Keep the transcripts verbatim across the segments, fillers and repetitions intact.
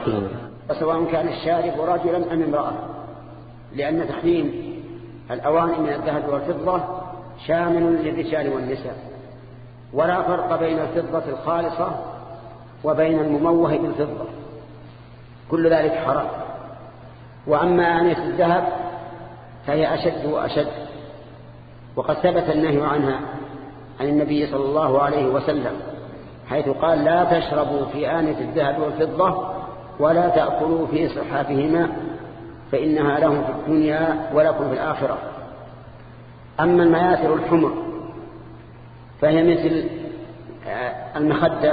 وسواء كان الشارب رجلا أم امرأة، لأن تحريم الأواني من الذهب والفضة شامل للرجال والنساء، ولا فرق بين الفضة الخالصة وبين المموه بالفضة، كل ذلك حرام. وأما آنية الذهب فهي أشد وأشد، وقد ثبت النهي عنها عن النبي صلى الله عليه وسلم، حيث قال: لا تشربوا في آنية الذهب والفضة ولا تأكلوا في صحافهما فإنها لهم في الدنيا ولكم في الآخرة. أما المياثر الحمر فهي مثل المخدة،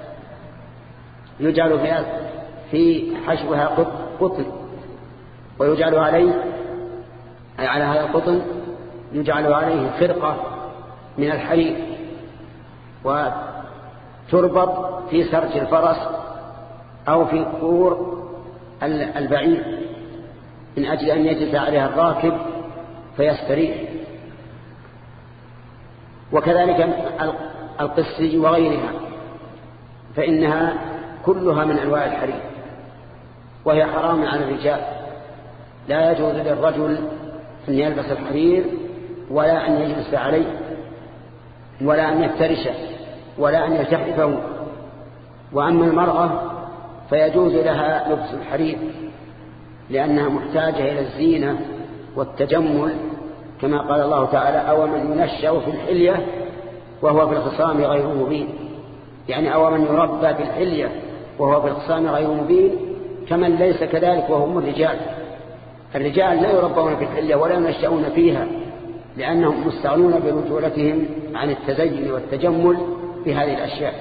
يجعل فيها في حشوها قطن، ويجعل عليه أي على هذا القطن يجعل عليه خرقة من الحرير، وتربط في سرج الفرس أو في قور البعير من أجل أن يجلس عليها الراكب فيستريح. وكذلك القسي وغيرها فإنها كلها من أنواع الحرير، وهي حرام على الرجال. لا يجوز للرجل أن يلبس الحرير ولا أن يجلس عليه ولا أن يفترشه ولا أن يلتحفه. وأما المرأة فيجوز لها لبس الحرير لأنها محتاجة إلى الزينة والتجمل، كما قال الله تعالى: أو من ينشأ في الحلية وهو في الخصام غير مبين، يعني أو من يربى في الحلية وهو في الخصام غير مبين، كمن ليس كذلك وهم الرجال. الرجال لا يربون في الحلية ولا ينشأون فيها، لأنهم مستغنون برجولتهم عن التزين والتجمل بهذه الأشياء.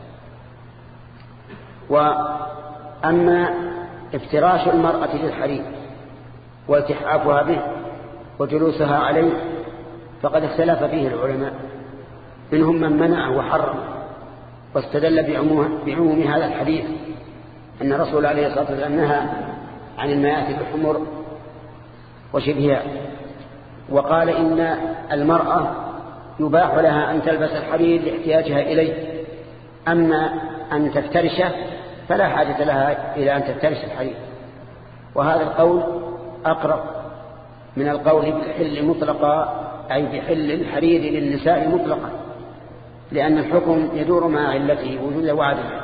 وأما افتراش المرأة للحرير والتحافها به وجلوسها عليه فقد اختلف فيه العلماء، منهم من منعه وحرم واستدل بعموم هذا الحديث أن الرسول عليه الصلاة والسلام نهى عن المياثر الحمر وشبهها، وقال إن المرأة يباح لها أن تلبس الحرير لاحتياجها إليه، أما أن تفترشه فلا حاجة لها إلى أن تفترش الحرير. وهذا القول أقرب من القول بالحل مطلقا، أي بحل الحرير للنساء مطلقا، لأن الحكم يدور مع علته وجود وعدها.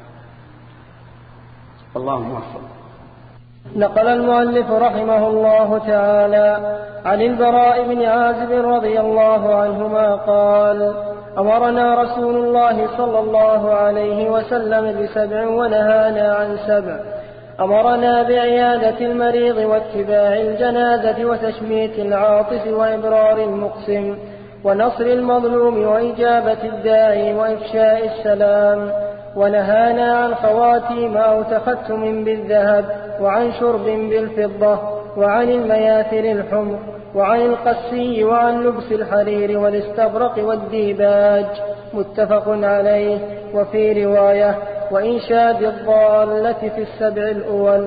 الله موفق. نقل المؤلف رحمه الله تعالى عن البراء بن عازب رضي الله عنهما قال: أمرنا رسول الله صلى الله عليه وسلم بسبع ونهانا عن سبع. أمرنا بعيادة المريض واتباع الجنازة وتشميت العاطف وإبرار المقسم ونصر المظلوم وإجابة الداعي وإفشاء السلام. ونهانا عن خواتيم أو تختم بالذهب وعن شرب بالفضة وعن المياثر الحمر وعن القسي وعن لبس الحرير والاستبرق والديباج. متفق عليه. وفي رواية: وإنشاد الضالة في السبع الأول.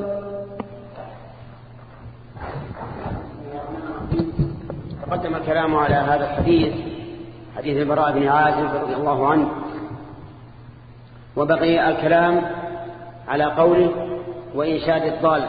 تقدم الكلام على هذا الحديث، حديث البراء بن عازب رضي الله عنه، وبقي الكلام على قوله: وإنشاد الضالة،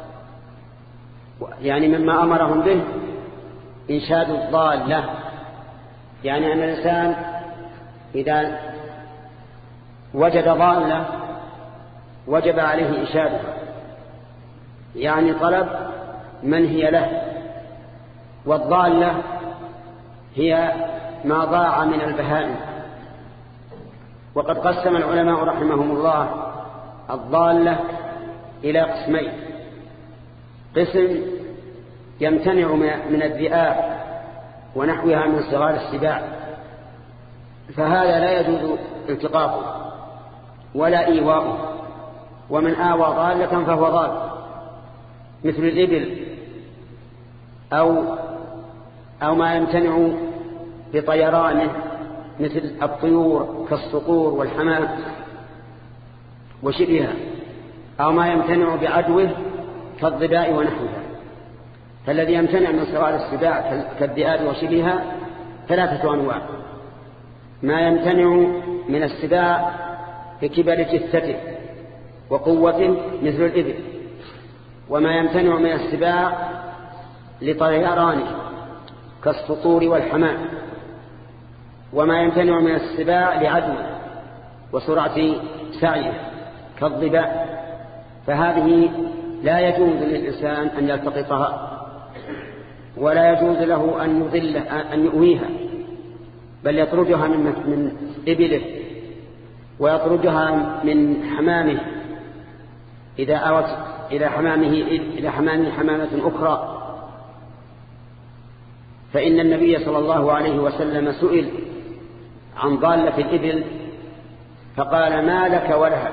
يعني مما أمرهم به إنشاد الضالة، يعني أن الإنسان إذا وجد ضالة وجب عليه إنشادها، يعني طلب من هي له. والضالة هي ما ضاع من البهائم. وقد قسم العلماء رحمهم الله الضالة إلى قسمين: قسم يمتنع من الذئاب ونحوها من صغار السباع، فهذا لا يجوز التقاطه ولا إيواؤه، ومن آوى ضالة فهو ضال، مثل الإبل أو, أو ما يمتنع بطيرانه مثل الطيور كالصقور والحمام وشبهها، أو ما يمتنع بعدوه كالضباء ونحوها. فالذي يمتنع من صغار السباع كالذئاب وشبهها ثلاثة أنواع: ما يمتنع من السباع بكبر جثته وقوة مثل الإبل، وما يمتنع من السباع لطيرانه كالسطور والحمام، وما يمتنع من السباع لعدوه وسرعة سعيه كالضباء، فهذه لا يجوز للإنسان أن يلتقطها، ولا يجوز له أن يضله أن يؤويها، بل يطردها من من إبله ويطردها من حمامه إذا أوت إلى حمامه إلى حمامه حمامة أخرى. فإن النبي صلى الله عليه وسلم سئل عن ضالة الإبل فقال: ما لك ولها؟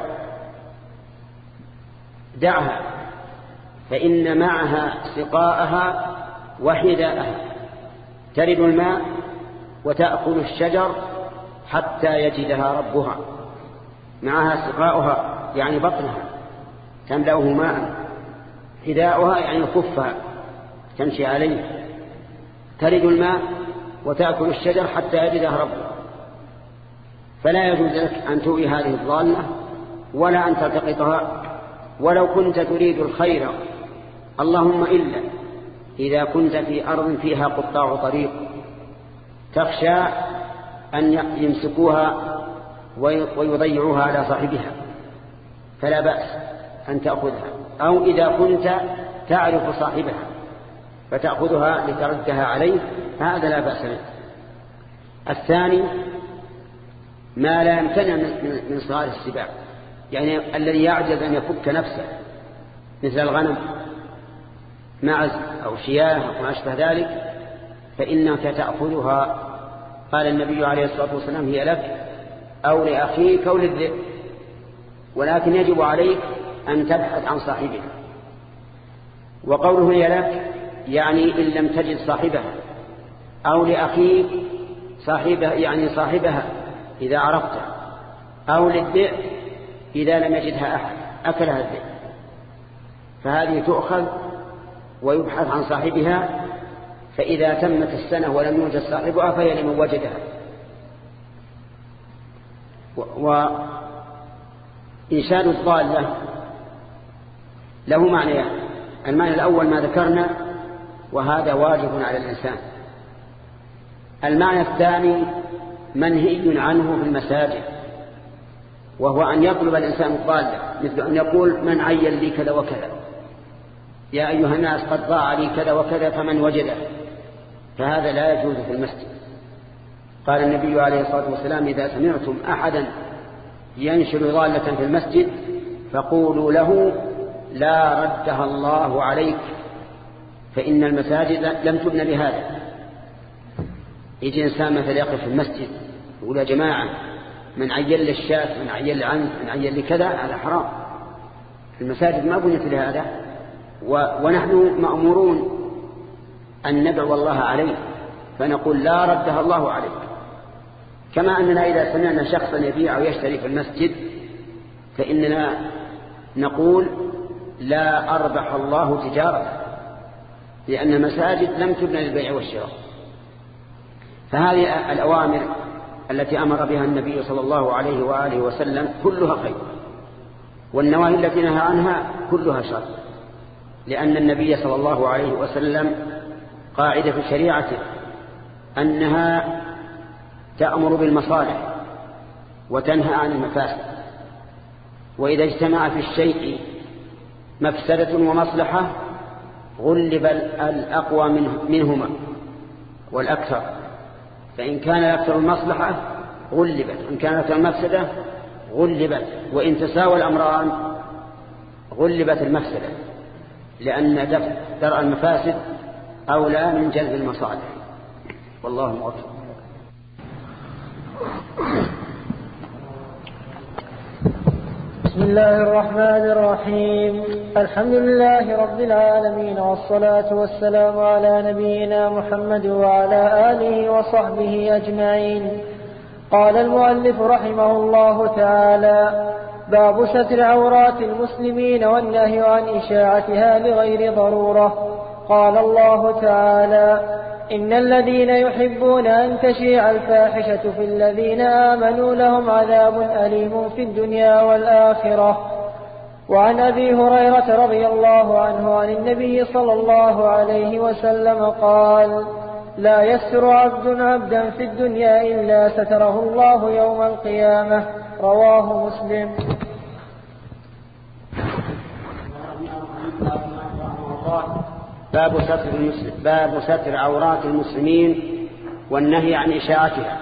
دعها، فإن معها سقاءها وحذاءها، ترد الماء وتأكل الشجر حتى يجدها ربها. معها سقاؤها يعني بطنها تملأه ماء، حذاؤها يعني كفها تمشي عليه، ترد الماء وتأكل الشجر حتى يجدها ربها. فلا يجوز لك أن تؤوي هذه الضالة ولا أن تلتقطها ولو كنت تريد الخير، اللهم إلا إذا كنت في أرض فيها قطاع طريق تخشى أن يمسكوها ويضيعوها على صاحبها فلا بأس أن تأخذها، أو إذا كنت تعرف صاحبها فتأخذها لتردها عليه هذا لا بأس به. الثاني ما لا يمتنع من صغار السباع، يعني الذي يعجز أن يفك نفسه مثل الغنم معز أو شياه أو ما أشبه ذلك، فإنك تأخذها. قال النبي عليه الصلاة والسلام: هي لك أو لأخيك أو للذئب، ولكن يجب عليك أن تبحث عن صاحبها. وقوله هي لك يعني إن لم تجد صاحبها، أو لأخيك صاحبها يعني صاحبها إذا عرفته، أو للذئب إذا لم يجدها أحد أكلها الذئب، فهذه تؤخذ ويبحث عن صاحبها، فإذا تمت السنة ولم يوجد صاحبها فهي لمن وجدها. وإنشاد الضالة له معنيان: المعنى الأول ما ذكرنا وهذا واجب على الإنسان، المعنى الثاني منهي عنه في المساجد، وهو أن يطلب الإنسان الضالة، مثل أن يقول: من عين لي كذا وكذا، يا أيها الناس قد ضاع لي كذا وكذا فمن وجده، فهذا لا يجوز في المسجد. قال النبي عليه الصلاة والسلام: إذا سمعتم أحدا ينشر ضالة في المسجد فقولوا له: لا ردها الله عليك، فإن المساجد لم تبنى لهذا. يجي إنسان مثل يقف في المسجد يقول: يا جماعة من عين للشاة، من عين لعنف، من عين لكذا، هذا حرام. المساجد ما بنيت لهذا، ونحن مأمورون أن ندعو الله عليه، فنقول: لا ردها الله عليك. كما أننا إذا سمعنا شخصا يبيع أو يشتري في المسجد فإننا نقول: لا أربح الله تجارة، لأن المساجد لم تبنى للبيع والشراء. فهذه الأوامر التي أمر بها النبي صلى الله عليه وآله وسلم كلها خير، والنواهي التي نهى عنها كلها شر، لأن النبي صلى الله عليه وسلم قاعدة في شريعته أنها تأمر بالمصالح وتنهى عن المفاسد، وإذا اجتمع في الشيء مفسدة ومصلحة غلب الأقوى منهما والأكثر، فإن كان أكثر المصلحة غلبت، وإن كان أكثر المفسدة غلبت، وإن تساوى الأمران غلبت المفسدة، لأن درء المفاسد أولى من جلب المصالح. والله موفق. بسم الله الرحمن الرحيم. الحمد لله رب العالمين، والصلاة والسلام على نبينا محمد وعلى آله وصحبه أجمعين. قال المؤلف رحمه الله تعالى: باب ستر عورات المسلمين والنهي عن إشاعتها لغير ضرورة. قال الله تعالى: إن الذين يحبون أن تشيع الفاحشة في الذين آمنوا لهم عذاب أليم في الدنيا والآخرة. وعن أبي هريرة رضي الله عنه عن النبي صلى الله عليه وسلم قال: لا يستر عبد عبدا في الدنيا إلا ستره الله يوم القيامة. رواه مسلم. باب ستر المسلم باب ستر عورات المسلمين والنهي عن إشاعتها.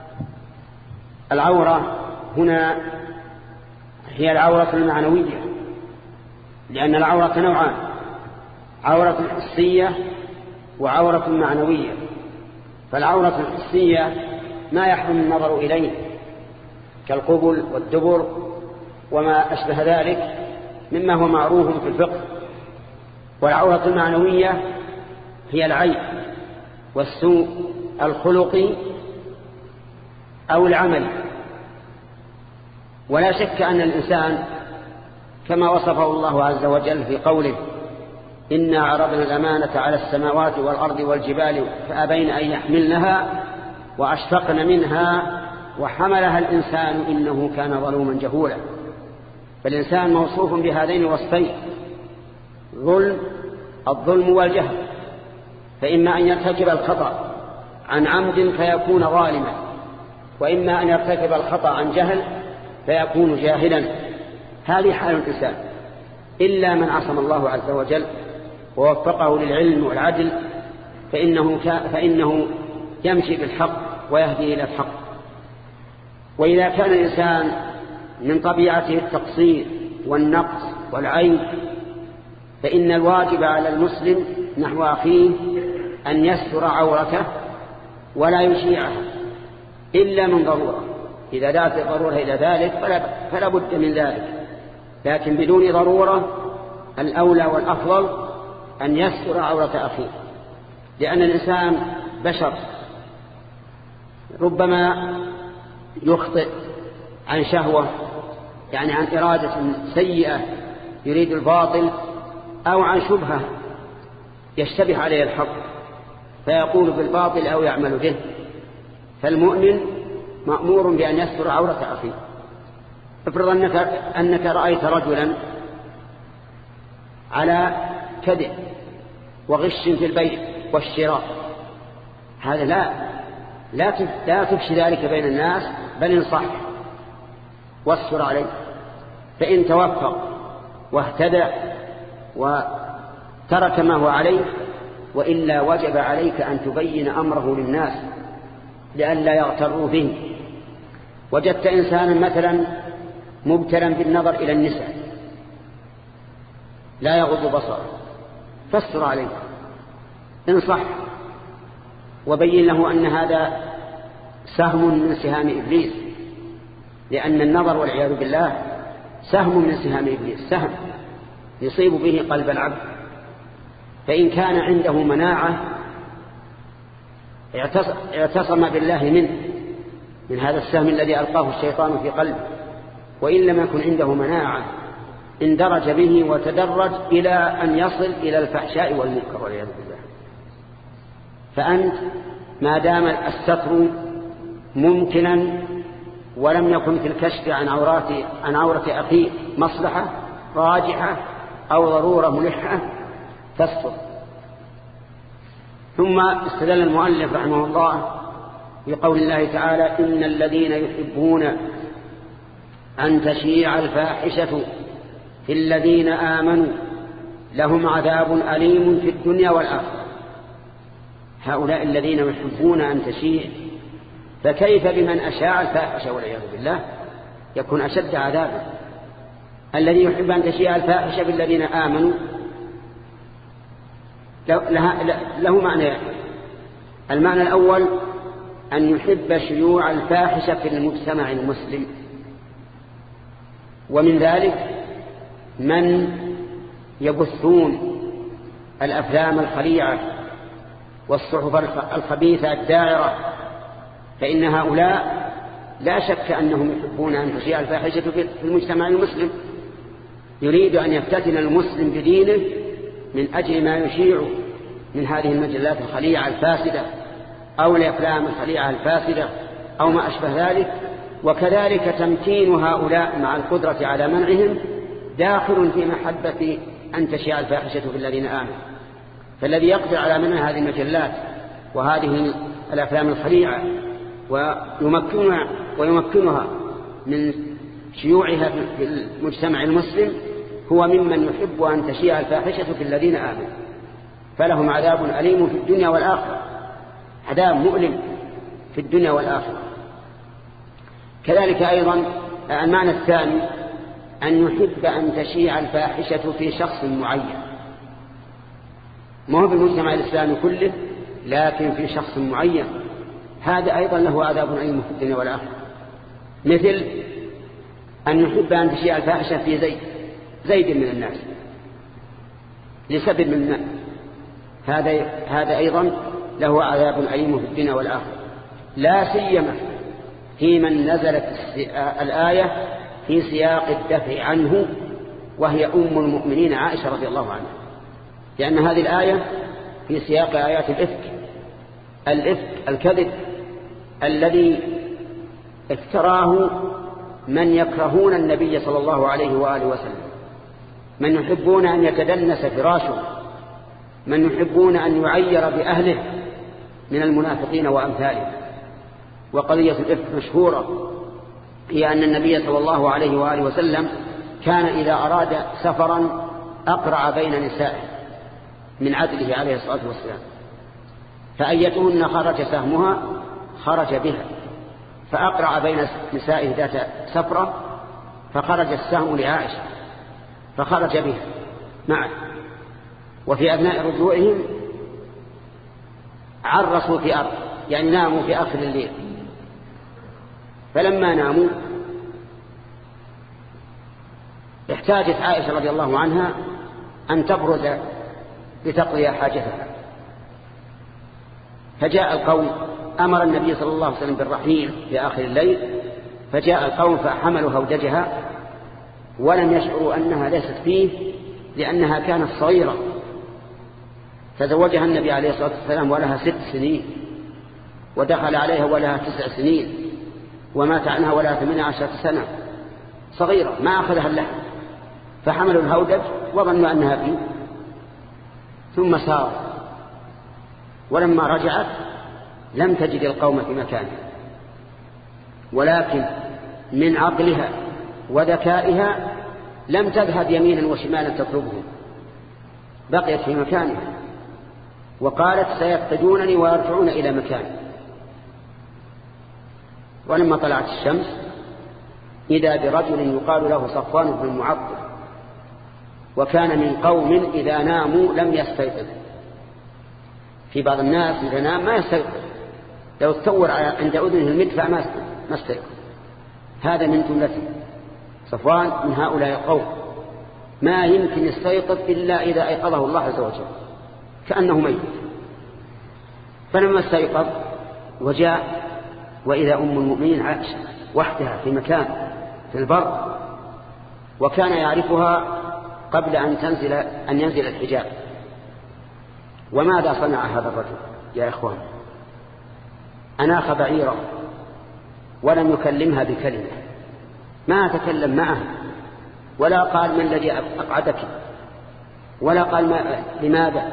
العورة هنا هي العورة المعنوية، لأن العورة نوعان: عورة حسية وعورة معنوية. فالعورة الحسية ما يحرم النظر إليه كالقبل والدبر وما أشبه ذلك مما هو معروف في الفقه. والعورة المعنوية هي العيب والسوء الخلقي أو العمل. ولا شك أن الإنسان كما وصفه الله عز وجل في قوله: إنا عرضنا الأمانة على السماوات والأرض والجبال فأبين أن يحملنها وأشفقن منها وحملها الإنسان إنه كان ظلوما جهولا. فالإنسان موصوف بهذين الوصفين: ظلم الظلم والجهل، فإما أن يرتكب الخطأ عن عمد فيكون ظالما، وإما أن يرتكب الخطأ عن جهل فيكون جاهلا. هذه حال الإنسان، إلا من عصم الله عز وجل ووفقه للعلم والعدل فإنه, فإنه يمشي بالحق ويهدي إلى الحق. وإذا كان الإنسان من طبيعته التقصير والنقص والعيب فإن الواجب على المسلم نحو أخيه أن يستر عورته ولا يشيعها إلا من ضرورة. إذا دعت الضرورة إلى ذلك فلا, فلا بد من ذلك، لكن بدون ضرورة الأولى والأفضل أن يستر عورة أخيه، لأن الإنسان بشر ربما يخطئ عن شهوة، يعني عن إرادة سيئة يريد الباطل، أو عن شبهة يشتبه عليه الحق فيقول بالباطل أو يعمل به. فالمؤمن مأمور بأن يستر عورة أخيه. افرض أنك, أنك رأيت رجلا على كذب وغش في البيع والشراء، هذا لا لا لا تفشي ذلك بين الناس، بل انصح واستر عليه. فإن توفق واهتدى وترك ما هو عليه، وإلا وجب عليك أن تبين أمره للناس لئلا يغتروا به. وجدت إنسانا مثلا مبتلا بالنظر إلى النساء لا يغض بصره، فاستر عليه، انصح وبين له أن هذا سهم من سهام إبليس، لأن النظر والعياذ بالله سهم من سهام إبليس، سهم يصيب به قلب العبد. فإن كان عنده مناعة اعتصم بالله منه من هذا السهم الذي ألقاه الشيطان في قلبه، وإن لم يكن عنده مناعة اندرج به وتدرج إلى أن يصل إلى الفحشاء والمنكر والعياذ بالله. فأنت ما دام الستر ممكنا ولم يكن في الكشف عن عورات عن عورة أخيه مصلحة راجحة أو ضرورة ملحة فاستر. ثم استدل المؤلف رحمه الله بقول الله تعالى: إن الذين يحبون أن تشيع الفاحشة في الذين آمنوا لهم عذاب أليم في الدنيا والآخرة. هؤلاء الذين يحبون أن تشيع، فكيف بمن أشاع الفاحشة والعياذ بالله؟ يكون أشد عذابا. الذي يحب أن تشيع الفاحشة بالذين آمنوا له معنى. المعنى الأول أن يحب شيوع الفاحشة في المجتمع المسلم، ومن ذلك من يبثون الأفلام الخليعة والصحف الخبيثة الداعرة، فإن هؤلاء لا شك أنهم يحبون أن تشيع الفاحشة في المجتمع المسلم. يريد أن يفتتن المسلم بدينه من أجل ما يشيع من هذه المجلات الخليعة الفاسدة أو الأفلام الخليعة الفاسدة أو ما أشبه ذلك. وكذلك تمكين هؤلاء مع القدرة على منعهم داخل في محبة أن تشيع الفاحشة في الذين آمنوا. فالذي يقدر على منع هذه المجلات وهذه الأفلام الخليعة ويمكنها, ويمكنها من شيوعها في المجتمع المسلم هو ممن يحب أن تشيع الفاحشة في الذين آمنوا، فلهم عذاب أليم في الدنيا والآخرة، عذاب مؤلم في الدنيا والآخرة. كذلك أيضا المعنى الثاني أن يحب أن تشيع الفاحشة في شخص معين، ما هو في المجتمع الإسلامي كله لكن في شخص معين، هذا أيضا له عذاب أليم في الدنيا والآخرة. مثل أن يحب أن تشيع الفاحشة في زيد زيد من الناس لسبب من هذا هذا أيضا له عذاب أليم في الدنيا والآخرة، لا سيما في من نزلت الآية في سياق الدفع عنه وهي أم المؤمنين عائشة رضي الله عنها، لأن هذه الآية في سياق آيات الإفك الإفك الكذب الذي افتراه من يكرهون النبي صلى الله عليه وآله وسلم، من يحبون أن يتدنس فراشه، من يحبون أن يعير بأهله من المنافقين وأمثاله. وقضية الإفك مشهورة هي أن النبي صلى الله عليه وآله وسلم كان إذا أراد سفرا أقرع بين نسائه من عدله عليه الصلاة والسلام، فأيتهن خرج سهمها خرج بها، فأقرع بين نسائه ذات سفرة فخرج السهم لعائشة فخرج بها معه. وفي أثناء رجوعهم عرسوا في أرض، يعني ناموا في آخر الليل، فلما ناموا احتاجت عائشة رضي الله عنها أن تبرز لتقضي حاجتها، فجاء القوم، أمر النبي صلى الله عليه وسلم بالرحيل في آخر الليل، فجاء القوم فحملوا هودجها ولم يشعروا أنها ليست فيه لأنها كانت صغيرة، تزوجها النبي عليه الصلاة والسلام ولها ست سنين، ودخل عليها ولها تسع سنين، ومات عنها ولها ثمانية عشرة سنة، صغيرة ما أخذها اللحم، فحملوا الهودج وظنوا أنها فيه، ثم سار، ولما رجعت لم تجد القوم في مكانها، ولكن من عقلها وذكائها لم تذهب يمينا وشمالا تطلبهم، بقيت في مكانها، وقالت سيفتدونني ويرجعون إلى مكاني. ولما طلعت الشمس إذا برجل يقال له صفوان بن المعطل، وكان من قوم إذا ناموا لم يستيقظ. في بعض الناس إذا نام ما يستيقظ، لو تصور عند أذنه المدفع ما استيقظ، هذا من جملته. صفوان من هؤلاء القوم ما يمكن يستيقظ إلا إذا أيقظه الله عز وجل كأنه ميت. فلما استيقظ وجاء وإذا أم المؤمنين عائشة وحدها في مكان في البر، وكان يعرفها قبل أن تنزل أن ينزل الحجاب. وماذا صنع هذا الرجل يا إخوان؟ أناخ بعيره ولم يكلمها بكلمة، ما تكلم معه ولا قال ما الذي أقعدك ولا قال ما لماذا.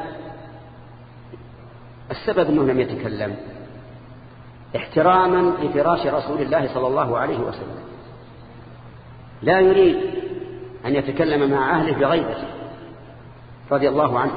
السبب أنه لم يتكلم احتراما لفراش رسول الله صلى الله عليه وسلم، لا يريد أن يتكلم مع أهله بغيبته رضي الله عنه.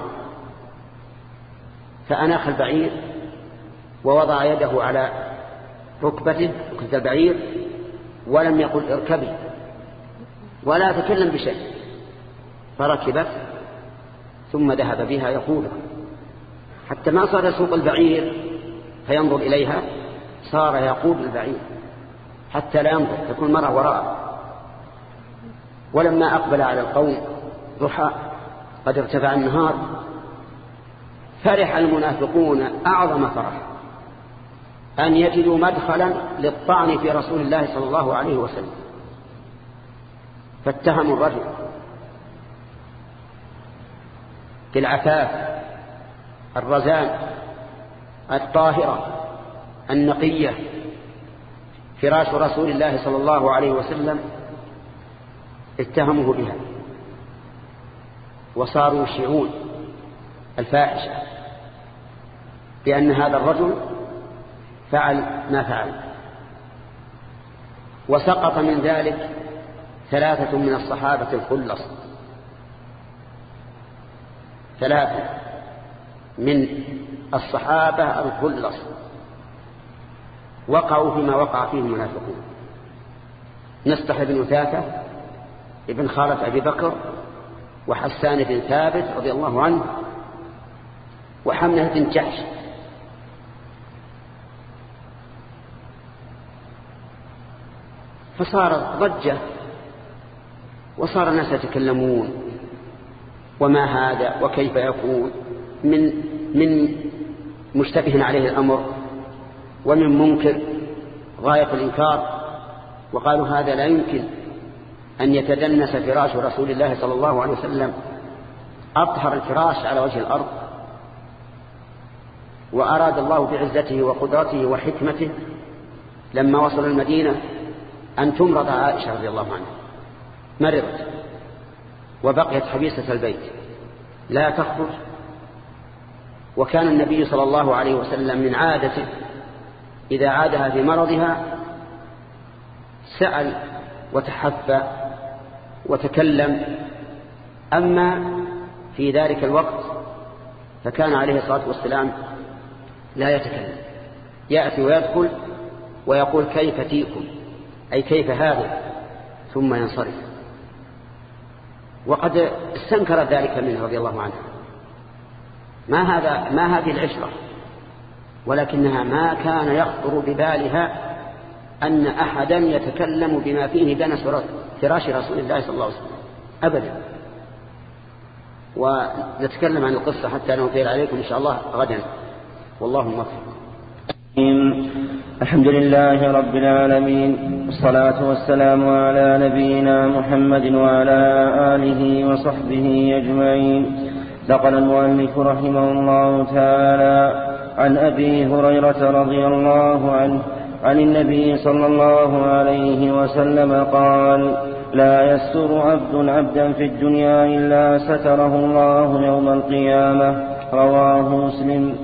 فأناخ البعير ووضع يده على ركبته ركبة البعير ولم يقل اركبي ولا تكلم بشيء، فركبت ثم ذهب بها يقول، حتى ما صار يسوق البعير فينظر إليها، صار يقود البعير حتى لا ينظر، تكون مرة وراءه. ولما أقبل على القوم ضحى قد ارتفع النهار، فرح المنافقون أعظم فرح أن يجدوا مدخلا للطعن في رسول الله صلى الله عليه وسلم، فاتهموا الرجل بالعفاف الرزان الطاهرة النقية، فراش رسول الله صلى الله عليه وسلم اتهموه بها وصاروا يشيعون الفاحشة بأن هذا الرجل فعل ما فعل. وسقط من ذلك ثلاثة من الصحابة الخلص، ثلاثة من الصحابة الخلص وقعوا فيما وقع فيه المنافقون: مصطح بن وثاثة ابن خالة أبي بكر، وحسان بن ثابت رضي الله عنه، وحمنة بن جحش. فصارت ضجة وصار الناس يتكلمون: وما هذا وكيف يكون، من من مشتبه عليه الأمر ومن منكر غاية الإنكار. وقالوا: هذا لا يمكن أن يتدنس فراش رسول الله صلى الله عليه وسلم، أطهر الفراش على وجه الأرض، وأراد الله بعزته وقدرته وحكمته لما وصل المدينة أن تمرض عائشة رضي الله عنها. مرضت وبقيت حبيسة البيت لا تخرج، وكان النبي صلى الله عليه وسلم من عادته إذا عادها في مرضها سأل وتحفى وتكلم. أما في ذلك الوقت فكان عليه الصلاة والسلام لا يتكلم، يأتي ويدخل ويقول: كيف تيكم، أي كيف هذا، ثم ينصرف. وقد استنكر ذلك منه رضي الله عنه: ما هذا، ما هذه العشرة، ولكنها ما كان يخطر ببالها أن أحدا يتكلم بما فيه دنس فراش رسول الله صلى الله عليه وسلم أبدا. ونتكلم عن القصة حتى نطيل عليكم إن شاء الله غدا، والله موفق. الحمد لله رب العالمين، والصلاة والسلام على نبينا محمد وعلى آله وصحبه أجمعين. نقل المؤلف رحمه الله تعالى عن أبي هريرة رضي الله عنه عن النبي صلى الله عليه وسلم قال: لا يستر عبد عبدا في الدنيا إلا ستره الله يوم القيامة. رواه مسلم.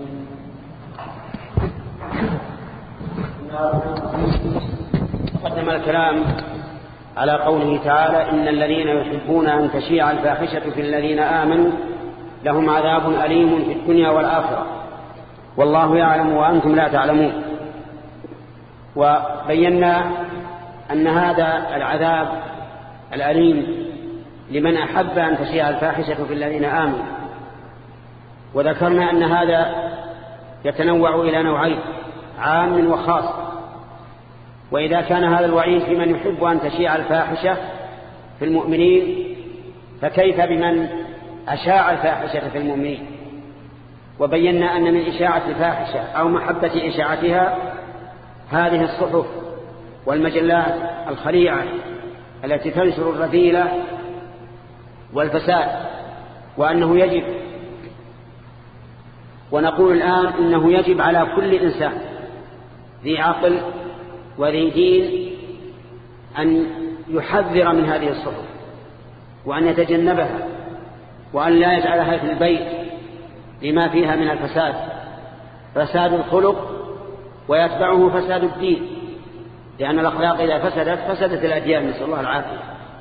قدم الكلام على قوله تعالى: إن الذين يحبون أن تشيع الفاحشة في الذين آمنوا لهم عذاب أليم في الدنيا والآخرة والله يعلم وأنتم لا تعلمون. وبينا أن هذا العذاب الأليم لمن أحب أن تشيع الفاحشة في الذين آمنوا، وذكرنا أن هذا يتنوع إلى نوعين: عام وخاص. وإذا كان هذا الوعيد في من يحب أن تشيع الفاحشة في المؤمنين، فكيف بمن أشاع الفاحشة في المؤمنين؟ وبينا أن من إشاعة الفاحشة أو محبة إشاعتها هذه الصحف والمجلات الخليعة التي تنشر الرذيلة والفساد، وأنه يجب، ونقول الآن إنه يجب على كل إنسان ذي عقل وذي دين أن يحذر من هذه الصحف وأن يتجنبها، وأن لا يجعلها في البيت لما فيها من الفساد، فساد الخلق ويتبعه فساد الدين، لأن الأخلاق إذا فسدت فسدت الأديان، نسأل الله العافية.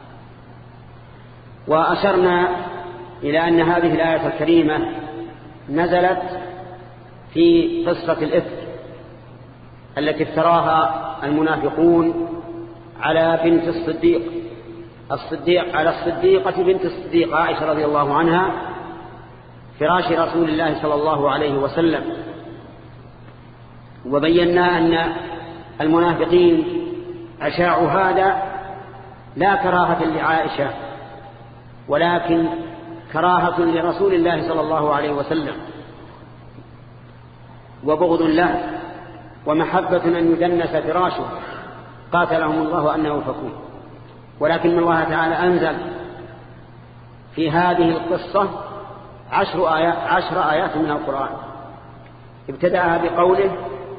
وأشرنا إلى أن هذه الآية الكريمة نزلت في قصة الإفك التي افتراها المنافقون على بنت الصديق الصديق على الصديقة بنت الصديق عائشة رضي الله عنها فراش رسول الله صلى الله عليه وسلم. وبينا أن المنافقين أشاعوا هذا لا كراهة لعائشة، ولكن كراهة لرسول الله صلى الله عليه وسلم، وبغض له، ومحبة أن يدنس فراشه، قاتلهم الله أنه يؤفكون. ولكن الله تعالى أنزل في هذه القصة عشر آيات, عشر آيات من القرآن، ابتدأها بقوله: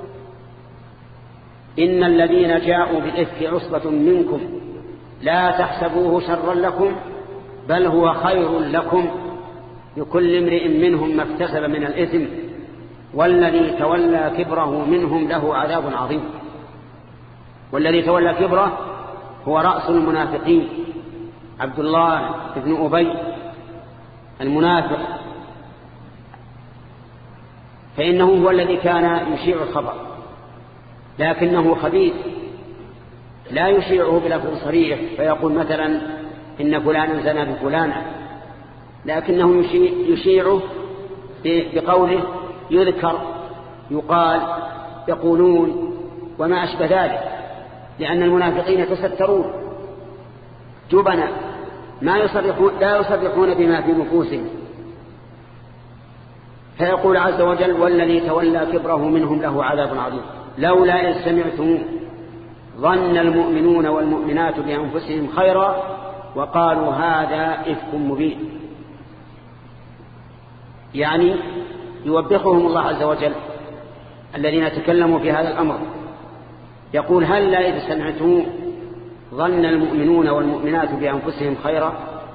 إن الذين جاءوا بالإفك عصبة منكم لا تحسبوه شرا لكم بل هو خير لكم لكل امرئ منهم ما اكتسب من الإثم والذي تولى كبره منهم له عذاب عظيم. والذي تولى كبره هو رأس المنافقين عبد الله بن أبي المنافق، فإنه هو الذي كان يشيع الخبر، لكنه خبيث لا يشيعه بلفظ صريح فيقول مثلا إن فلانا زنى بفلانة، لكنه يشيعه بقوله يذكر يقال يقولون وما أشبه ذلك، لأن المنافقين يتسترون جبنا ما يصرحون لا يصرحون بما في نفوسهم. فيقول عز وجل والذي تولى كبره منهم له عذاب عظيم لولا إذ سمعتموه ظن المؤمنون والمؤمنات بأنفسهم خيرا وقالوا هذا إفك مبين. يعني يوبخهم الله عز وجل الذين تكلموا في هذا الأمر، يقول هل لا إذ سمعتموه ظن المؤمنون والمؤمنات بأنفسهم خيرا،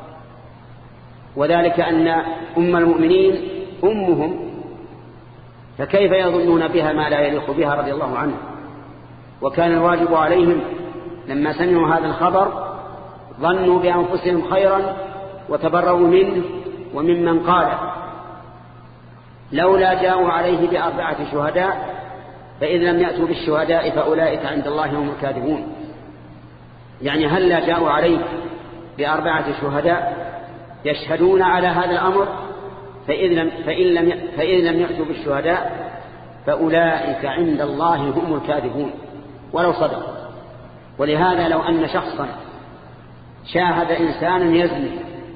وذلك أن أم المؤمنين أمهم، فكيف يظنون بها ما لا يليق بها رضي الله عنه. وكان الواجب عليهم لما سمعوا هذا الخبر ظنوا بأنفسهم خيرا وتبرؤوا منه وممن قال لولا جاءوا عليه بأربعة شهداء فإذ لم يأتوا بالشهداء فأولئك عند الله هم الكاذبون. يعني هل لا جاءوا عليه بأربعة شهداء يشهدون على هذا الأمر فإذ لم, فإن لم, فإذ لم يأتوا بالشهداء فأولئك عند الله هم الكاذبون ولو صدقوا. ولهذا لو أن شخصا شاهد إنسانا يزني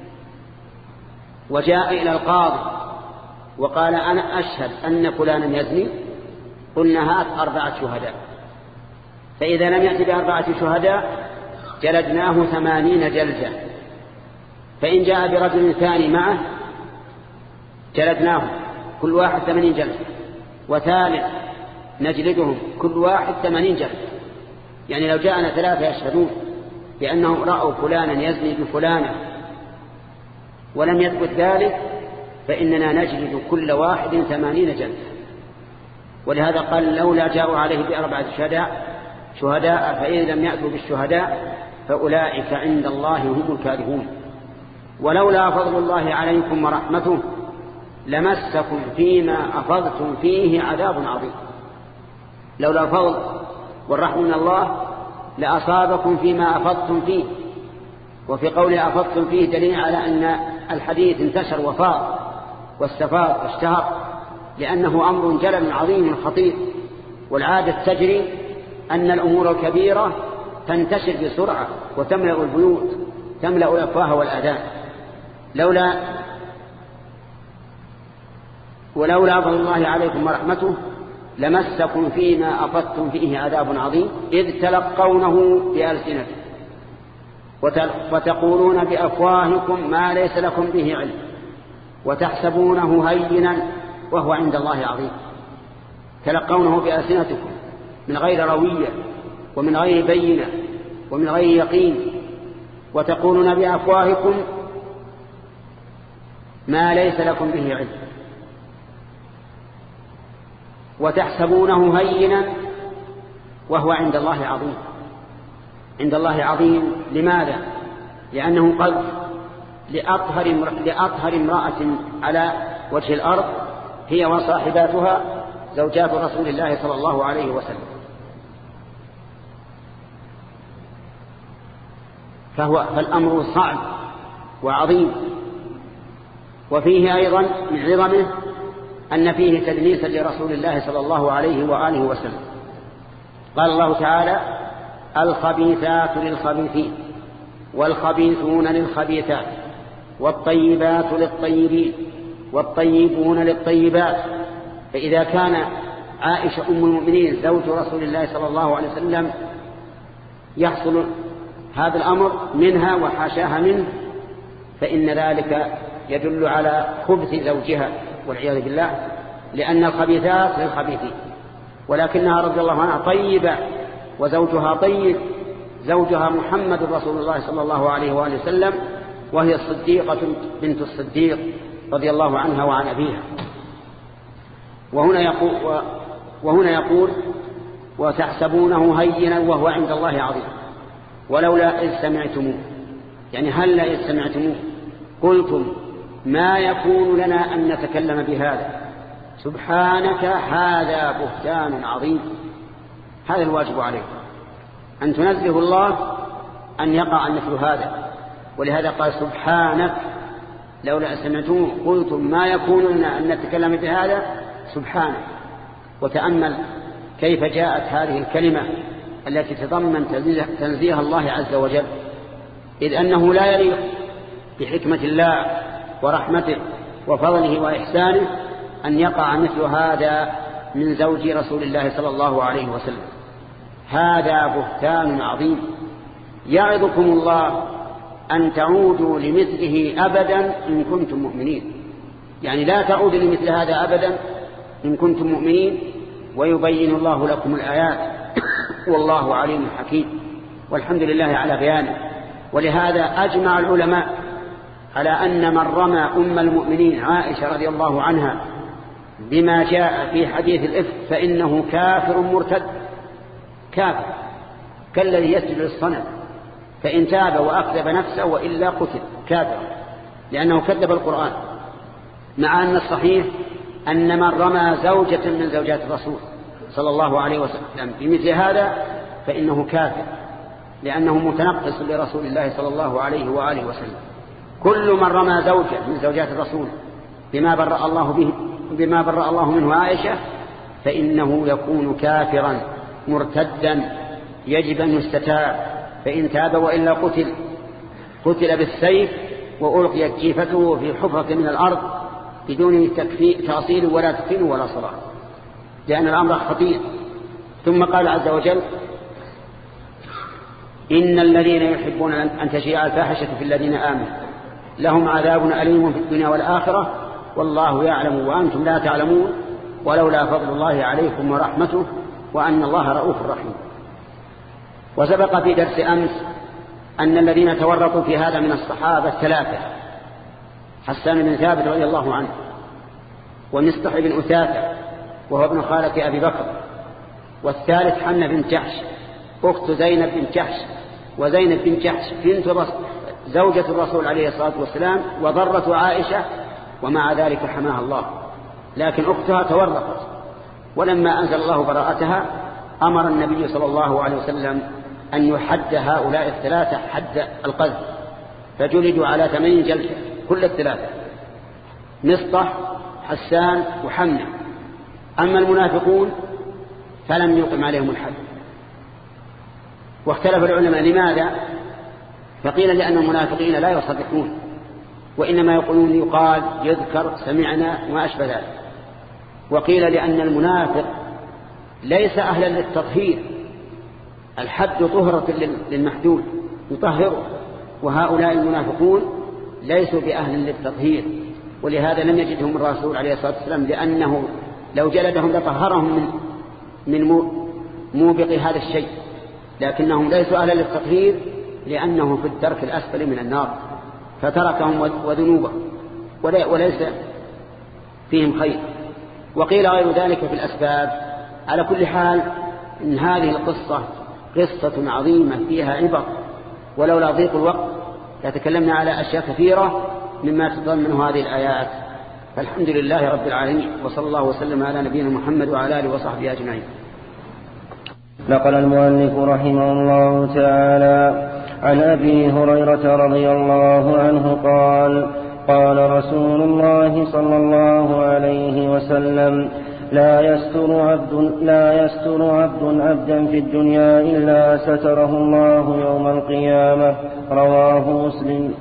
وجاء إلى القاضي وقال أنا أشهد أن فلانا يزني قلنا هات أربعة شهداء، فإذا لم يأتي بأربعة شهداء جلدناه ثمانين جلدة، فإن جاء برجل ثاني معه جلدناه كل واحد ثمانين جلدة، وثالث نجلدهم كل واحد ثمانين جلدة. يعني لو جاءنا ثلاثة يشهدون بأنهم رأوا فلانا يزني بفلانة ولم يثبت ذلك فإننا نجلد كل واحد ثمانين جلدة. ولهذا قال لولا جاءوا عليه بأربعة شهداء شهداء فإذا لم يأتوا بالشهداء فأولئك عند الله هم الكاذبون. ولولا فضل الله عليكم ورحمته لمسكم فيما أفضتم فيه عذاب عظيم. لولا الفضل والرحمة من الله لأصابكم فيما أفضتم فيه. وفي قول أفضتم فيه دليل على أن الحديث انتشر وفاض واستفاض واشتهر، لأنه أمر جلل عظيم خطير. والعادة تجري أن الأمور الكبيرة تنتشر بسرعة وتملأ البيوت تملأ الأفواه والآذان. لولا ولولا فضل الله عليكم ورحمته لمسكم فيما أفضتم فيه عذاب عظيم إذ تلقونه بألسنتكم وتقولون بأفواهكم ما ليس لكم به علم وتحسبونه هينا وهو عند الله عظيم. تلقونه بألسنتكم من غير روية ومن غير بينة ومن غير يقين، وتقولون بأفواهكم ما ليس لكم به علم وتحسبونه هينا وهو عند الله عظيم. عند الله عظيم لماذا؟ لأنه قد لأطهر لأطهر امرأة على وجه الأرض هي وصاحباتها زوجات رسول الله صلى الله عليه وسلم. فهو فالأمر صعب وعظيم. وفيه أيضا من عظمه أن فيه تدنيسا لرسول الله صلى الله عليه وآله وسلم. قال الله تعالى الخبيثات للخبيثين والخبيثون للخبيثات والطيبات للطيبين والطيبون للطيبات. فإذا كان عائشة أم المؤمنين زوج رسول الله صلى الله عليه وسلم يحصل هذا الأمر منها وحاشاها منه، فإن ذلك يدل على خبث زوجها والعياذ بالله، لأن الخبيثات للخبيثين، ولكنها رضي الله عنها طيبة وزوجها طيب، زوجها محمد رسول الله صلى الله عليه وآله وسلم، وهي الصديقة بنت الصديق رضي الله عنها وعن أبيها. وهنا يقول, وهنا يقول وتحسبونه هينا وهو عند الله عظيم ولولا إذ سمعتموه، يعني هل إذ سمعتموه قلتم ما يكون لنا أن نتكلم بهذا سبحانك هذا بهتان عظيم. هذا الواجب عليكم أن تنزه الله أن يقع مثل هذا، ولهذا قال سبحانك لولا سمعتموه قلتم ما يكون لنا أن نتكلم بهذا سبحانك. وتأمل كيف جاءت هذه الكلمة التي تضمن تنزيه الله عز وجل، إذ أنه لا يليق بحكمة الله ورحمته وفضله وإحسانه أن يقع مثل هذا من زوج رسول الله صلى الله عليه وسلم. هذا بهتان عظيم يعظكم الله أن تعودوا لمثله أبدا إن كنتم مؤمنين، يعني لا تعودوا لمثل هذا أبدا إن كنتم مؤمنين، ويبين الله لكم الآيات والله عليم حكيم، والحمد لله على بيانه. ولهذا أجمع العلماء على أن من رمى أم المؤمنين عائشة رضي الله عنها بما جاء في حديث الإفك فإنه كافر مرتد، كافر كالذي يسجد للصنم، فإن تاب وأكذب نفسه وإلا قتل كافر، لأنه كذب القرآن. مع أن الصحيح أن من رمى زوجة من زوجات الرسول صلى الله عليه وسلم بمثل هذا فإنه كافر، لأنه متنقص لرسول الله صلى الله عليه وآله وسلم. كل من رمى زوجة من زوجات الرسول بما برأ الله به بما برأ الله منه عائشة فإنه يكون كافرا مرتدا يجب أن يستتاب، فإن تاب وإلا قتل قتل بالسيف وألقيت جيفته في حفرة من الأرض بدون تأصيل ولا تكفين ولا صلاة، لأن الأمر خطير. ثم قال عز وجل إن الذين يحبون أن تشيع الفاحشة في الذين آمنوا لهم عذاب أليم في الدنيا والآخرة والله يعلم وأنتم لا تعلمون ولولا فضل الله عليكم ورحمته وأن الله رؤوف رحيم. وسبق في درس أمس أن الذين تورطوا في هذا من الصحابة ثلاثة: حسان بن ثابت رضي الله عنه، ومصطح بن أثاثة وهو ابن خالة أبي بكر، والثالث حنة بن جحش أخت زينب بن جحش، وزينب بن جحش بنت زوجة الرسول عليه الصلاة والسلام وضرة عائشة، ومع ذلك حماها الله، لكن أختها تورطت. ولما أنزل الله براءتها أمر النبي صلى الله عليه وسلم أن يحد هؤلاء الثلاثة حد القذف، فجلدوا على ثمانين جلدة كل الثلاثة، مصطح حسان وحمنا. أما المنافقون فلم يقم عليهم الحد. واختلف العلماء لماذا؟ فقيل لأن المنافقين لا يصدقون، وإنما يقولون يقال يذكر سمعنا وما أشبه ذلك. وقيل لأن المنافق ليس أهلا للتطهير، الحد طهرة للمحدود يطهره، وهؤلاء المنافقون ليسوا بأهل للتطهير، ولهذا لم يجدهم الرسول عليه الصلاة والسلام، لأنه لو جلدهم لطهرهم من من موبق هذا الشيء، لكنهم ليسوا أهلا للتطهير لأنه في الدرك الأسفل من النار، فتركهم وذنوبهم وليس فيهم خير. وقيل غير ذلك في الأسباب. على كل حال إن هذه القصة قصة عظيمة فيها عبر، ولولا ضيق الوقت لتكلمنا على أشياء كثيرة مما تضمن هذه الآيات. فالحمد لله رب العالمين، وصلى الله وسلم على نبينا محمد وعلى آله وصحبه أجمعين. نقل المؤلف رحمه الله تعالى عن أبي هريرة رضي الله عنه قال: قال رسول الله صلى الله عليه وسلم: لا يستر عبد لا يستر عبد عبدا في الدنيا إلا ستره الله يوم القيامة. رواه مسلم.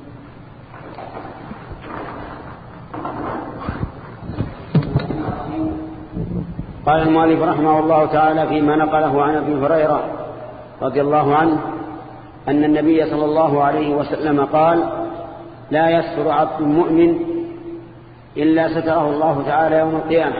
قال المؤلف رحمه الله تعالى فيما نقله عن أبي هريرة رضي الله عنه أن النبي صلى الله عليه وسلم قال: لا يستر عبد مؤمن إلا ستره الله تعالى يوم القيامة.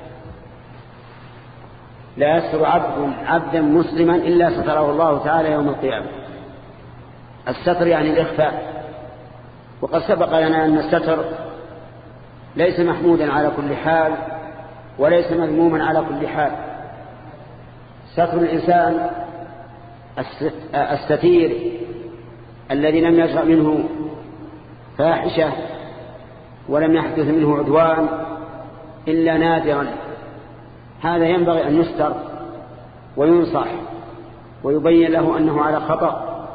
لا يستر عبد عبدا مسلما إلا ستره الله تعالى يوم القيامة. الستر يعني الإخفاء، وقد سبق لنا أن الستر ليس محمودا على كل حال وليس مذموما على كل حال. ستر الإنسان الستير الذي لم يجرأ منه فاحشة ولم يحدث منه عدوان إلا نادرا، هذا ينبغي أن يستر وينصح ويبين له أنه على خطأ،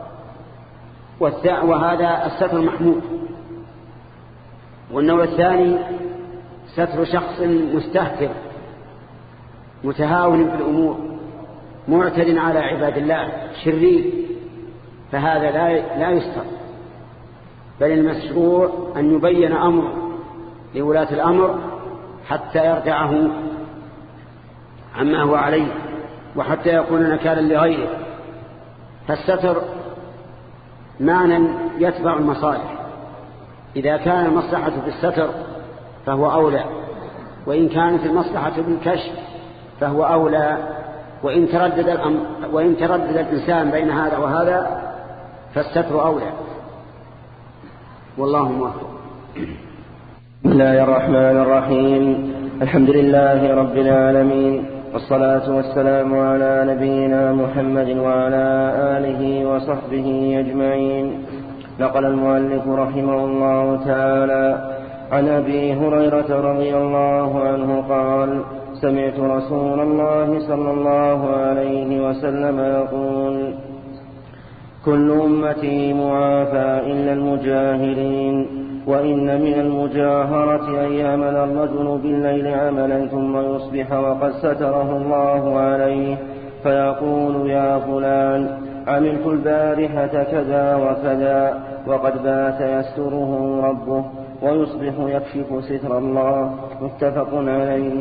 وهذا الستر محمود. والنوع الثاني ستر شخص مستهتر متهاون بالأمور معتد على عباد الله شرير، فهذا لا يستر، بل المشروع أن يبين أمر لولاة الأمر حتى يرجعه عما هو عليه وحتى يكون نكالا لغيره. فالستر معنى يتبع المصالح، إذا كان المصلحة في الستر فهو أولى، وإن كانت المصلحة بالكشف فهو أولى، وإن تردد الأمر وإن تردد الإنسان بين هذا وهذا فالستر أولى، والله موفق. بسم الله الرحمن الرحيم. الحمد لله رب العالمين، والصلاة والسلام على نبينا محمد وعلى آله وصحبه أجمعين. نقل المؤلف رحمه الله تعالى عن أبي هريرة رضي الله عنه قال: سمعت رسول الله صلى الله عليه وسلم يقول: كل أمتي معافى إلا المجاهرين، وإن من المجاهرة أن يعمل الرجل بالليل عملا ثم يصبح وقد ستره الله عليه فيقول: يا فلان عملت البارحة كذا وكذا، وقد بات يستره ربه، ويصبح يكشف ستر الله. متفق عليه.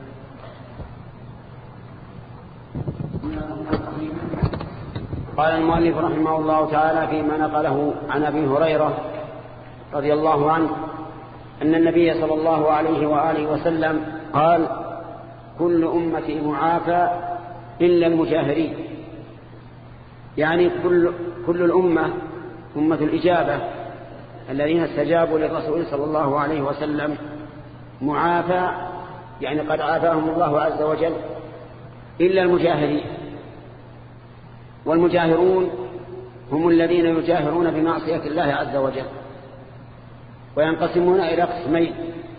قال المؤلف رحمه الله تعالى فيما نقله عن أبي هريرة رضي الله عنه أن النبي صلى الله عليه وآله وسلم قال: كل أمتي معافى إلا المجاهرين، يعني كل, كل الأمة أمة الإجابة الذين استجابوا للرسول صلى الله عليه وسلم معافى، يعني قد عافاهم الله عز وجل، إلا المجاهرين. والمجاهرون هم الذين يجاهرون بمعصية الله عز وجل، وينقسمون إلى قسمين: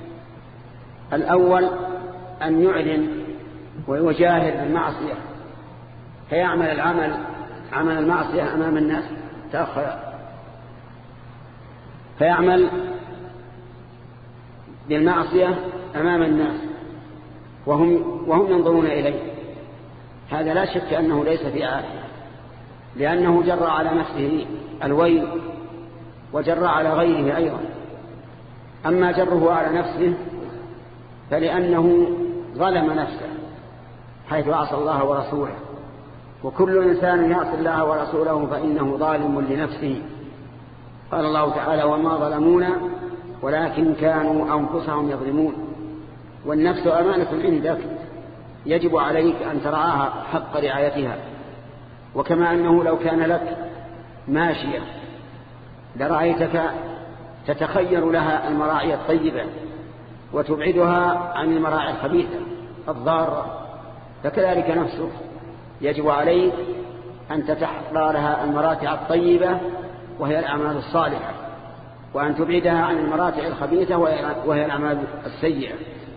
الأول أن يعلن ويجاهر بالمعصية فيعمل العمل عمل المعصية أمام الناس، تأخر فيعمل بالمعصية أمام الناس وهم, وهم ينظرون إليه، هذا لا شك أنه ليس في عافية، لأنه جرى على نفسه الويل وجرى على غيره أيضا. أما جره على نفسه فلأنه ظلم نفسه حيث عصى الله ورسوله، وكل إنسان يعصي الله ورسوله فإنه ظالم لنفسه. قال الله تعالى: وما ظلمونا ولكن كانوا أنفسهم يظلمون. والنفس أمانة عندك يجب عليك أن ترعاها حق رعايتها، وكما أنه لو كان لك ماشية لرأيتك تتخير لها المراعي الطيبة وتبعدها عن المراعي الخبيثة الضارة، فكذلك نفسك يجب عليك أن تتحرى لها المراتع الطيبة وهي الأعمال الصالحة، وأن تبعدها عن المراتع الخبيثة وهي الأعمال السيئة.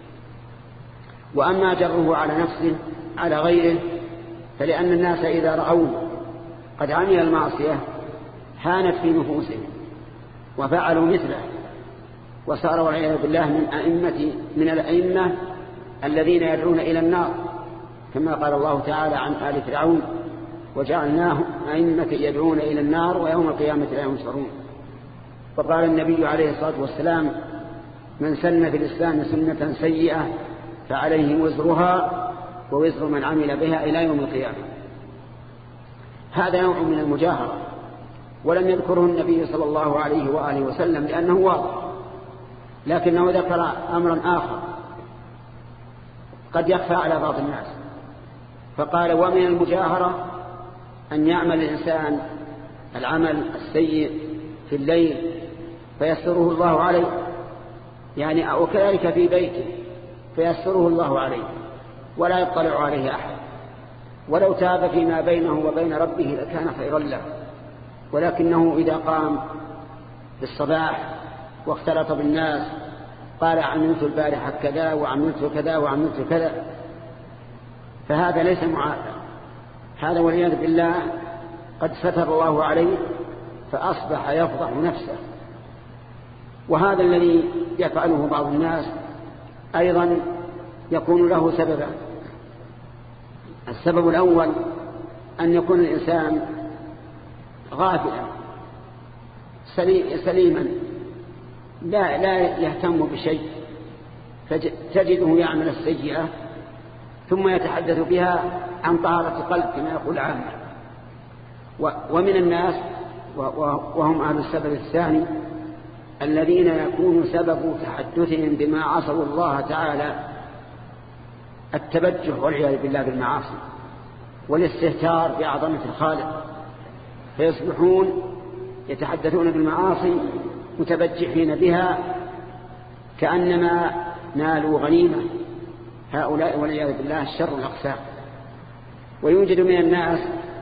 وأما جره على نفسه على غيره فلأن الناس إذا رأوه قد عمل المعصية هانت في نفوسهم وفعلوا مثله، وصاروا والعياذ بالله من أئمة من الأئمة الذين يدعون إلى النار، كما قال الله تعالى عن آل فرعون: وجعلناهم أئمة يدعون إلى النار ويوم القيامة لا ينصرون. وقال النبي عليه الصلاة والسلام: من سن في الإسلام سنة سيئة فعليه وزرها ووزر من عمل بها إلى يوم القيامة. هذا نوع من المجاهرة، ولم يذكره النبي صلى الله عليه وآله وسلم لأنه واضح، لكنه ذكر أمرا آخر قد يخفى على بعض الناس، فقال: ومن المجاهرة أن يعمل الإنسان العمل السيء في الليل فيستره الله عليه يعني وكذلك في بيته فيسره الله عليه ولا يطلع عليه أحد، ولو تاب فيما بينه وبين ربه لكان خيرا له، ولكنه إذا قام بالصباح واختلط بالناس قال عملت البارحة كذا وعملت كذا وعملت كذا، فهذا ليس معافى، هذا والعياذ بالله قد ستر الله عليه فأصبح يفضح نفسه. وهذا الذي يفعله بعض الناس أيضا يكون له سببا. السبب الأول أن يكون الإنسان غافلا سليما لا, لا يهتم بشيء، فتجده يعمل السيئة ثم يتحدث بها عن طهارة قلب كما يقول عامة. ومن الناس وهم أهل السبب الثاني الذين يكون سبب تحدثهم بما عصوا الله تعالى التبجح والعياذ بالله بالمعاصي والاستهتار بعظمة الخالق، فيصبحون يتحدثون بالمعاصي متبجحين بها كأنما نالوا غنيمة، هؤلاء والعياذ بالله الشر الأقسام. ويوجد من الناس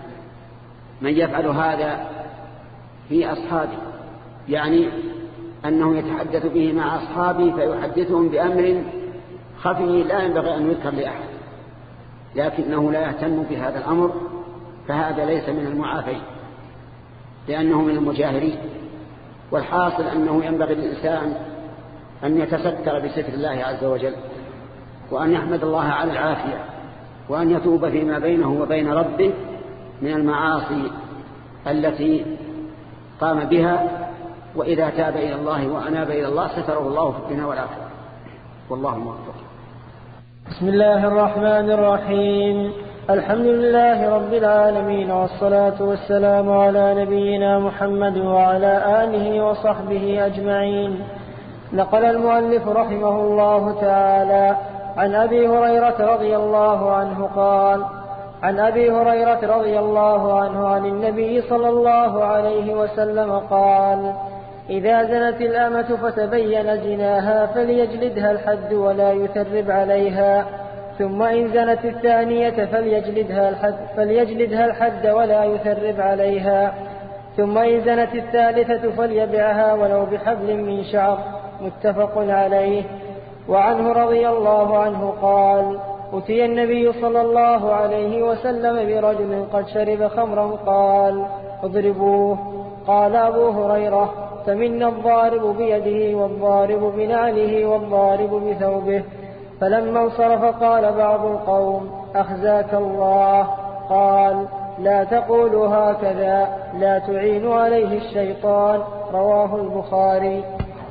من يفعل هذا في أصحابه، يعني أنه يتحدث به مع أصحابه فيحدثهم بأمر خفي لا ينبغي أن يذكر لأحد، لكنه لا يهتم بهذا الأمر، فهذا ليس من المعافين لأنه من المجاهرين. والحاصل أنه ينبغي للإنسان أن يتستر بستر الله عز وجل، وأن يحمد الله على العافية، وأن يتوب فيما بينه وبين ربه من المعاصي التي قام بها، وإذا تاب إلى الله وأناب إلى الله ستره الله في الدنيا والآخرة، والله موفق. بسم الله الرحمن الرحيم. الحمد لله رب العالمين، والصلاة والسلام على نبينا محمد وعلى آله وصحبه أجمعين. نقل المؤلف رحمه الله تعالى عن أبي هريرة رضي الله عنه قال: عن أبي هريرة رضي الله عنه عن النبي صلى الله عليه وسلم قال: إذا زنت الأمة فتبين زناها فليجلدها الحد ولا يثرب عليها، ثم إن زنت الثانية فليجلدها الحد, فليجلدها الحد ولا يثرب عليها، ثم إن زنت الثالثة فليبعها ولو بحبل من شعر. متفق عليه. وعنه رضي الله عنه قال: أتي النبي صلى الله عليه وسلم برجل قد شرب خمرا قال: اضربوه. قال أبو هريرة: فمنا الضارب بيده والضارب بنعله والضارب بثوبه. فلما انصرف قال بعض القوم: أخزاك الله. قال: لا تقولوا هكذا، لا تعين عليه الشيطان. رواه البخاري.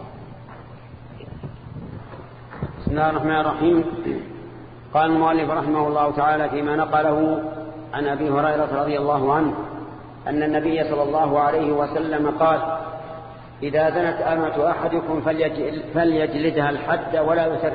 بسم الله الرحمن الرحيم. قال المؤلف رحمه الله تعالى فيما نقله عن أبي هريرة رضي الله عنه أن النبي صلى الله عليه وسلم قال: إذا زنت أمة أحدكم فليجلدها الحد ولا يثرب.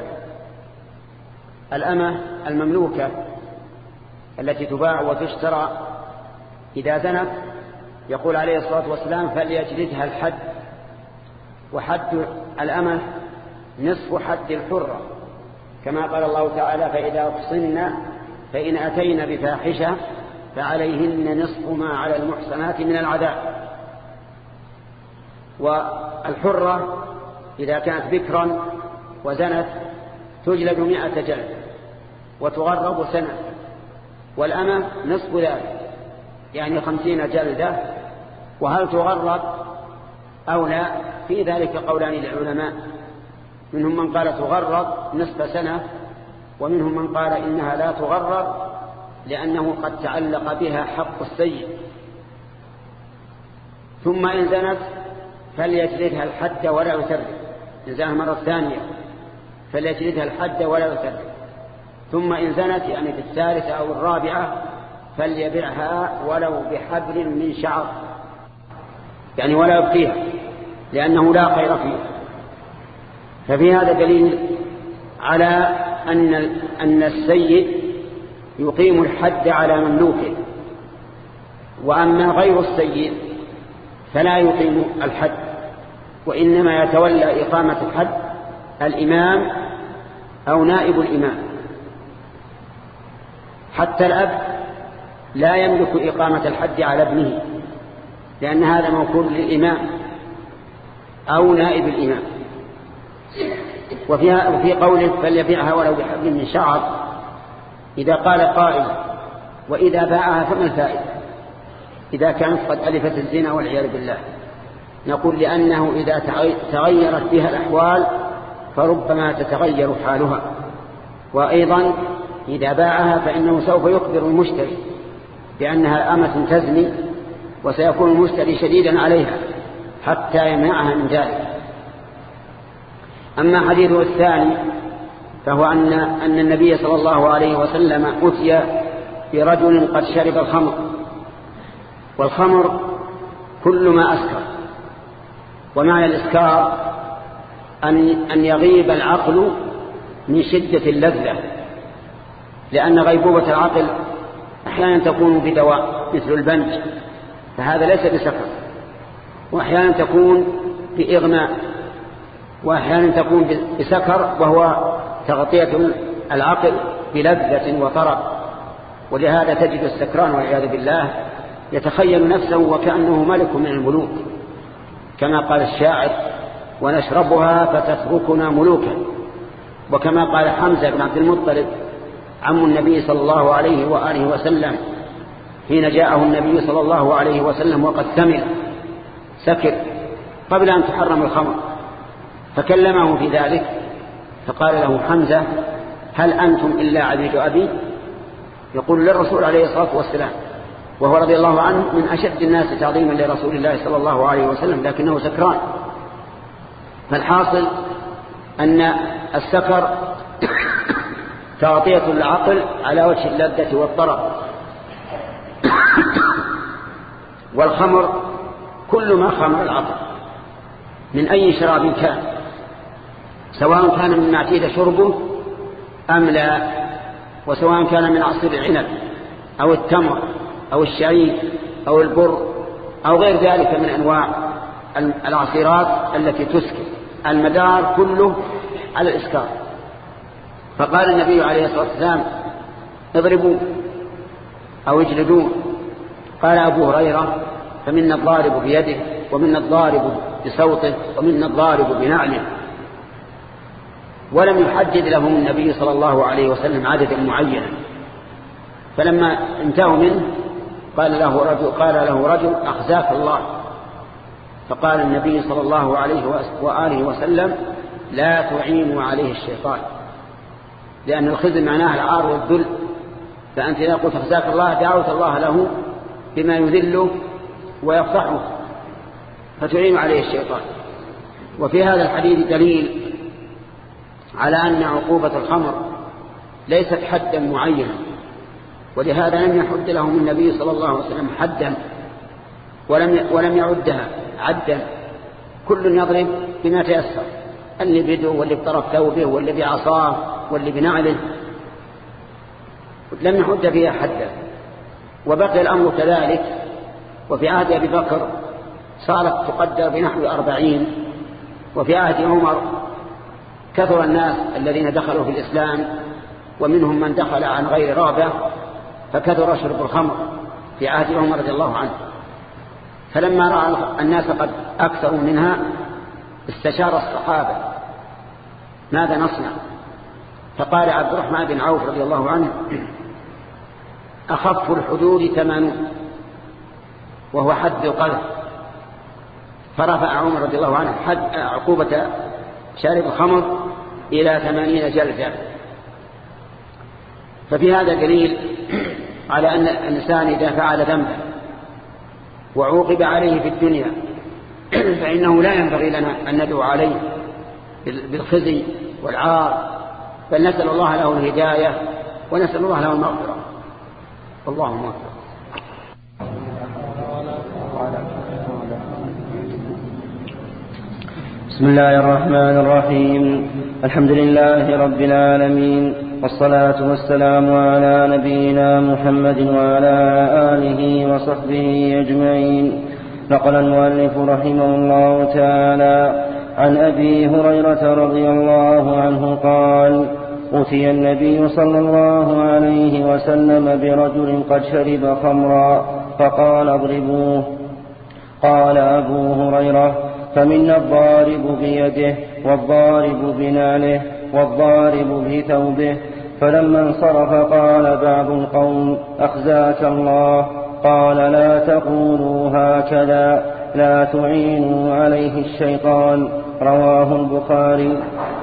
الأمة المملوكة التي تباع وتشترى إذا زنت يقول عليه الصلاة والسلام فليجلدها الحد، وحد الأمة نصف حد الحرة، كما قال الله تعالى: فإذا أحصن فإن أتين بفاحشة فعليهن نصف ما على المحصنات من العذاب. والحرة إذا كانت بكرا وزنت تجلد مئة جلد وتغرب سنة، والأمة نصف ذلك يعني خمسين جلدة. وهل تغرب أو لا؟ في ذلك قولان للعلماء، منهم من قال تغرب نصف سنة، ومنهم من قال إنها لا تغرب لأنه قد تعلق بها حق السيد. ثم إن زنت فليجلدها الحد ولا يثرب، إنزاها مرة ثانية فليجلدها الحد ولا يثرب. ثم إن زنت يعني في الثالثة أو الرابعة فليبعها ولو بحبل من شعر، يعني ولا يبقيها لأنه لا خير فيه. ففي هذا دليل على أن أن السيد يقيم الحد على مملوكه، وأما غير السيد فلا يقيم الحد، وإنما يتولى إقامة الحد الإمام أو نائب الإمام. حتى الأب لا يملك إقامة الحد على ابنه، لأن هذا موكول للإمام أو نائب الإمام. وفيها وفي قوله فليبيعها ولو بحبل من شعر، إذا قال قائل وإذا باعها فما الفائدة إذا كانت قد ألفت الزنا والعياذ بالله؟ نقول لأنه إذا تغيرت بها الأحوال فربما تتغير حالها، وأيضا إذا باعها فإنه سوف يخبر المشتري بأنها أمة تزني، وسيكون المشتري شديدا عليها حتى يمنعها من ذلك. أما حديثه الثاني فهو أن, أن النبي صلى الله عليه وسلم أتي برجل قد شرب الخمر، والخمر كل ما أسكر، ومعنى الإسكار أن, أن يغيب العقل من شدة اللذة، لأن غيبوبة العقل أحيانا تكون بدواء مثل البنج فهذا ليس بسكر، وأحيانا تكون بإغماء، وأحيانا تكون بسكر وهو تغطية العقل بلذة وطرب. ولهذا تجد السكران والعياذ بالله يتخيل نفسه وكأنه ملك من الملوك، كما قال الشاعر ونشربها فتتركنا ملوكا. وكما قال حمزة بن عبد المطلب عم النبي صلى الله عليه وآله وسلم حين جاءه النبي صلى الله عليه وسلم وقد ثمل سكر قبل أن تحرم الخمر، فكلمه في ذلك فقال له حمزة هل أنتم إلا عبيد أبي؟ يقول للرسول عليه الصلاة والسلام، وهو رضي الله عنه من أشد الناس تعظيما لرسول الله صلى الله عليه وسلم، لكنه سكران. فالحاصل أن السكر تغطية العقل على وجه اللذة والطرب، والخمر كل ما خمر العقل من أي شراب كان، سواء كان مما اعتيد شربه أم لا، وسواء كان من عصير العنب أو التمر أو الشعير أو البر أو غير ذلك من أنواع العصيرات التي تسكر، المدار كله على الإسكار. فقال النبي عليه الصلاة والسلام اضربوا أو اجلدوا. قال أبو هريرة فمنا الضارب بيده ومنا الضارب بصوته ومنا الضارب بنعله. ولم يحدد لهم النبي صلى الله عليه وسلم عددا معينا. فلما انتهوا منه قال له رجل, قال له رجل أخزاك الله. فقال النبي صلى الله عليه وآله وسلم لا تعينوا عليه الشيطان، لأن الخزي معناها العار والذل، فأنت إذا قلت أخزاك الله دعوت الله له بما يذله ويفضحه فتعين عليه الشيطان. وفي هذا الحديث دليل على أن عقوبة الخمر ليست حدا معينا، ولهذا لم يحد لهم النبي صلى الله عليه وسلم حدا ولم ولم يعدها عدا، كل يضرب بما تيسر، اللي بيده واللي بطرف ثوبه واللي بعصاه واللي بنعله، لم يحد فيها حدا. وبقي الأمر كذلك. وفي عهد أبي بكر صارت تقدر بنحو أربعين، وفي عهد عمر كثر الناس الذين دخلوا في الإسلام ومنهم من دخل عن غير رابع، فكثر شرب الخمر في عهد عمر رضي الله عنه. فلما رأى الناس قد أكثروا منها استشار الصحابة ماذا نصنع؟ فقال عبد الرحمن بن عوف رضي الله عنه أخف الحدود ثمانون وهو حد القذف. فرفع عمر رضي الله عنه حد عقوبة شارب الخمر إلى ثمانين جلدة. ففي هذا دليل على أن الإنسان إذا فعل ذنبا وعوقب عليه في الدنيا فإنه لا ينبغي لنا أن ندعو عليه بالخزي والعار، بل نسأل الله له الهداية ونسأل الله له المغفرة. اللهم اغفر. بسم الله الرحمن الرحيم. الحمد لله رب العالمين، والصلاة والسلام على نبينا محمد وعلى آله وصحبه أجمعين. نقل المؤلف رحمه الله تعالى عن أبي هريرة رضي الله عنه قال أتي النبي صلى الله عليه وسلم برجل قد شرب خمرا فقال اضربوه. قال أبو هريرة فمنا الضارب بيده والضارب بنعله والضارب بثوبه. فلما انصرف قال بعض القوم أخزاك الله. قال لا تقولوا هكذا لا تعينوا عليه الشيطان. رواه البخاري.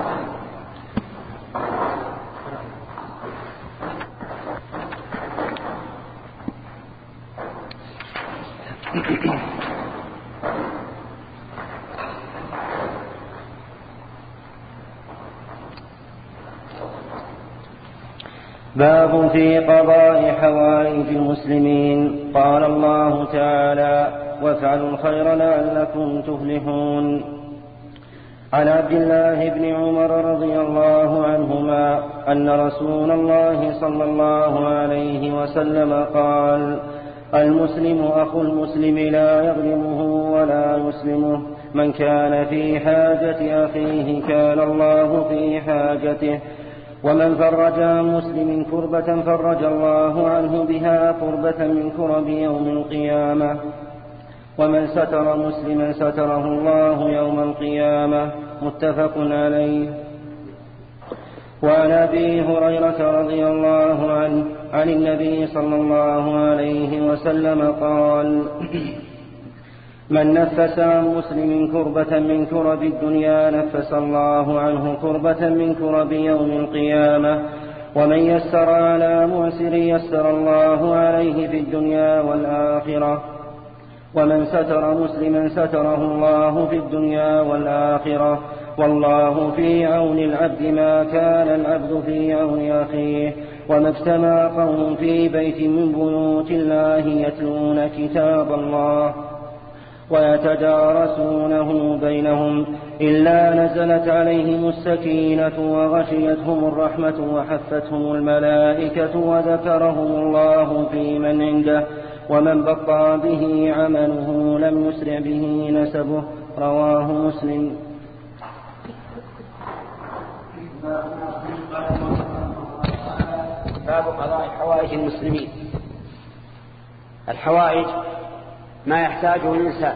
باب في قضاء حوائج المسلمين. قال الله تعالى وافعلوا الخير لعلكم تفلحون. عن عبد الله بن عمر رضي الله عنهما أن رسول الله صلى الله عليه وسلم قال المسلم أخو المسلم لا يظلمه ولا يسلمه. من كان في حاجة أخيه كان الله في حاجته. ومن فرج عن مسلم كربة فرج الله عنه بها كربة من كرب يوم القيامة. ومن ستر مسلما ستره الله يوم القيامة. متفق عليه. وعن أبي هريرة رضي الله عنه عن النبي صلى الله عليه وسلم قال من نفس عن مسلم كربة من كرب الدنيا نفس الله عنه كربة من كرب يوم القيامة. ومن يسر على معسر يسر الله عليه في الدنيا والآخرة. ومن ستر مسلما ستره الله في الدنيا والآخرة. والله في عون العبد ما كان العبد في عون أخيه. وما اجتمع قوم في بيت من بيوت الله يتلون كتاب الله ويتدارسونه بينهم إلا نزلت عليهم السكينة وغشيتهم الرحمة وحفتهم الملائكة وذكرهم الله في من عنده. ومن بطأ به عمله لم يسرع به نسبه. رواه مسلم. باب قضاء حوائج المسلمين. الحوائج ما يحتاجه الإنسان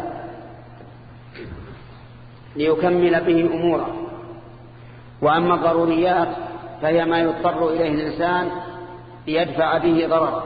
ليكمل به أموره. وأما الضروريات فهي ما يضطر إليه الإنسان ليدفع به ضرره.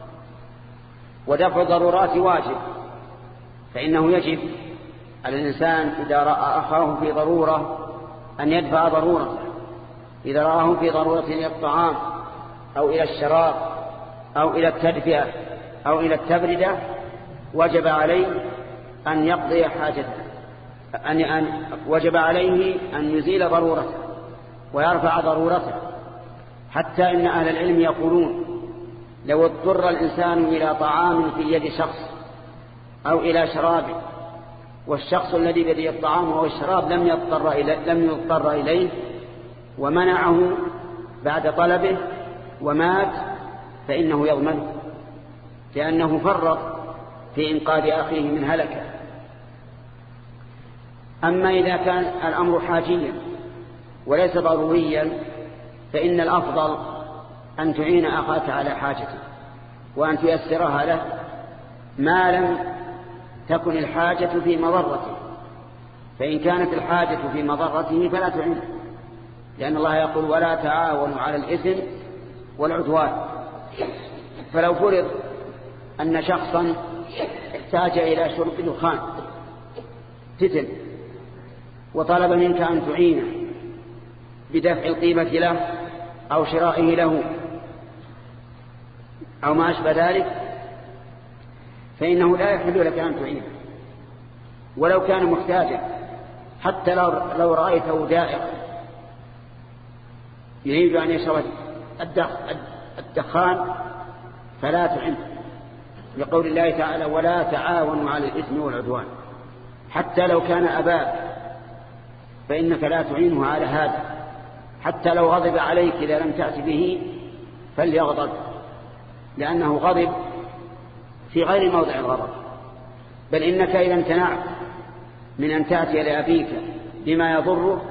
ودفع الضرورات واجب، فإنه يجب على الإنسان إذا رأى أخاه في ضرورة أن يدفع ضرورته. إذا رآه في ضرورة إلى الطعام أو إلى الشراب أو إلى التدفئة أو إلى التبردة وجب عليه أن يقضي حاجته، أن أن وجب عليه أن يزيل ضرورته ويرفع ضرورته. حتى إن أهل العلم يقولون لو اضطر الإنسان إلى طعام في يد شخص أو إلى شراب والشخص الذي بيده الطعام أو الشراب لم يضطر إليه, لم يضطر إليه ومنعه بعد طلبه ومات فإنه يضمنه، لأنه فرط في إنقاذ أخيه من هلكه. أما إذا كان الأمر حاجيا وليس ضروريا فإن الأفضل أن تعين أخاك على حاجته وأن تيسرها له ما لم تكن الحاجة في مضرته. فإن كانت الحاجة في مضرته فلا تعين، لأن الله يقول ولا تعاونوا على الإثم والعدوان. فلو فرض أن شخصا احتاج إلى شرب دخان تتن وطلب منك أن تعينه بدفع القيمة له أو شرائه له أو ما أشبه ذلك فإنه لا يحل لك أن تعينه ولو كان محتاجا، حتى لو, لو رأيته دائق يريد أن يشرب الدخان فلا تعينه، لقول الله تعالى ولا تعاونوا على الإثم والعدوان. حتى لو كان أباك فإنك لا تعينه على هذا، حتى لو غضب عليك إذا لم تأتي به فليغضب، لأنه غضب في غير موضع الغضب. بل إنك إذا امتنعت من أن تأتي لأبيك بما يضره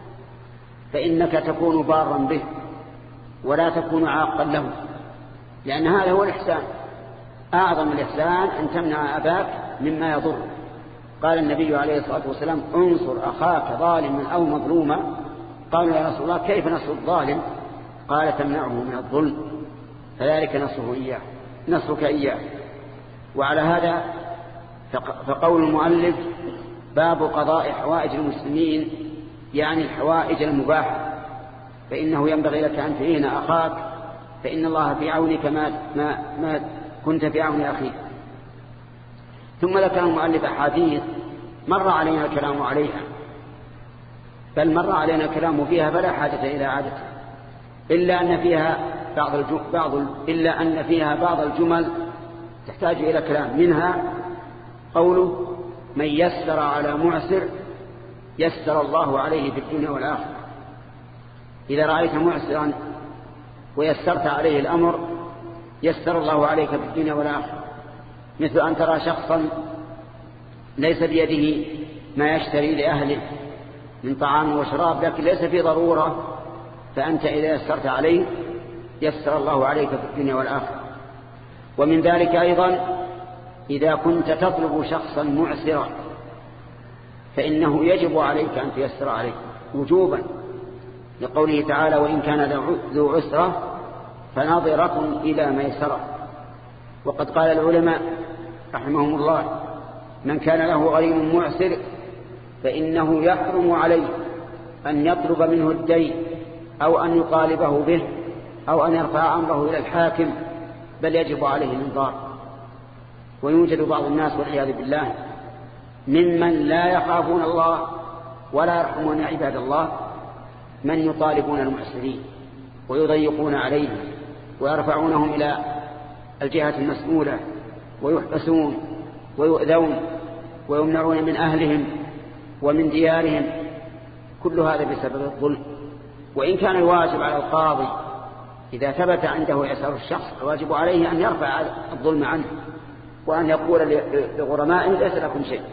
فإنك تكون بارا به ولا تكون عاقا له، لأن هذا هو الإحسان. أعظم الإحسان أن تمنع أباك مما يضره. قال النبي عليه الصلاة والسلام: انصر أخاك ظالما أو مظلوما. قالوا: يا رسول الله كيف نصر الظالم؟ قال: تمنعه من الظلم، فذلك نصره إياه نصرك إياه. وعلى هذا فقول المؤلف: باب قضاء حوائج المسلمين، يعني الحوائج المباحة، فإنه ينبغي لك أن تعين أخاك، فإن الله في عونك ما, ما, ما كنت في عون أخيك. ثم ذكر المؤلف أحاديث مر علينا الكلام عليها، بل مر علينا الكلام فيها فلا حاجة إلى عادته، إلا أن فيها بعض بعض إلا أن فيها بعض الجمل تحتاج إلى كلام. منها قوله: من يسر على معسر يسر الله عليه في الدنيا والآخرة. إذا رأيت معسرا ويسرت عليه الأمر يسر الله عليك في الدنيا والآخرة. مثل أن ترى شخصا ليس بيده ما يشتري لأهله من طعام وشراب، لكن ليس في ضرورة، فأنت إذا يسرت عليه يسر الله عليك في الدنيا والآخرة. ومن ذلك أيضا إذا كنت تطلب شخصا معسرا فإنه يجب عليك أن تيسر عليه وجوبا، لقوله تعالى: وإن كان ذو عسرة فناظرة إلى ميسرة. وقد قال العلماء رحمهم الله: من كان له غريم معسر فإنه يحرم عليه أن يطلب منه الدين أو أن يطالبه به أو أن يرفع أمره إلى الحاكم، بل يجب عليه الانظار. ويوجد بعض الناس والعياذ بالله ممن لا يخافون الله ولا يرحمون عباد الله، من يطالبون المعسرين ويضيقون عليهم ويرفعونهم إلى الجهة المسؤولة ويحبسون ويؤذون ويمنعون من أهلهم ومن ديارهم، كل هذا بسبب الظلم. وإن كان الواجب على القاضي إذا ثبت عنده إعسار الشخص الواجب عليه أن يرفع الظلم عنه وأن يقول لغرمائه: ليس لكم شيء.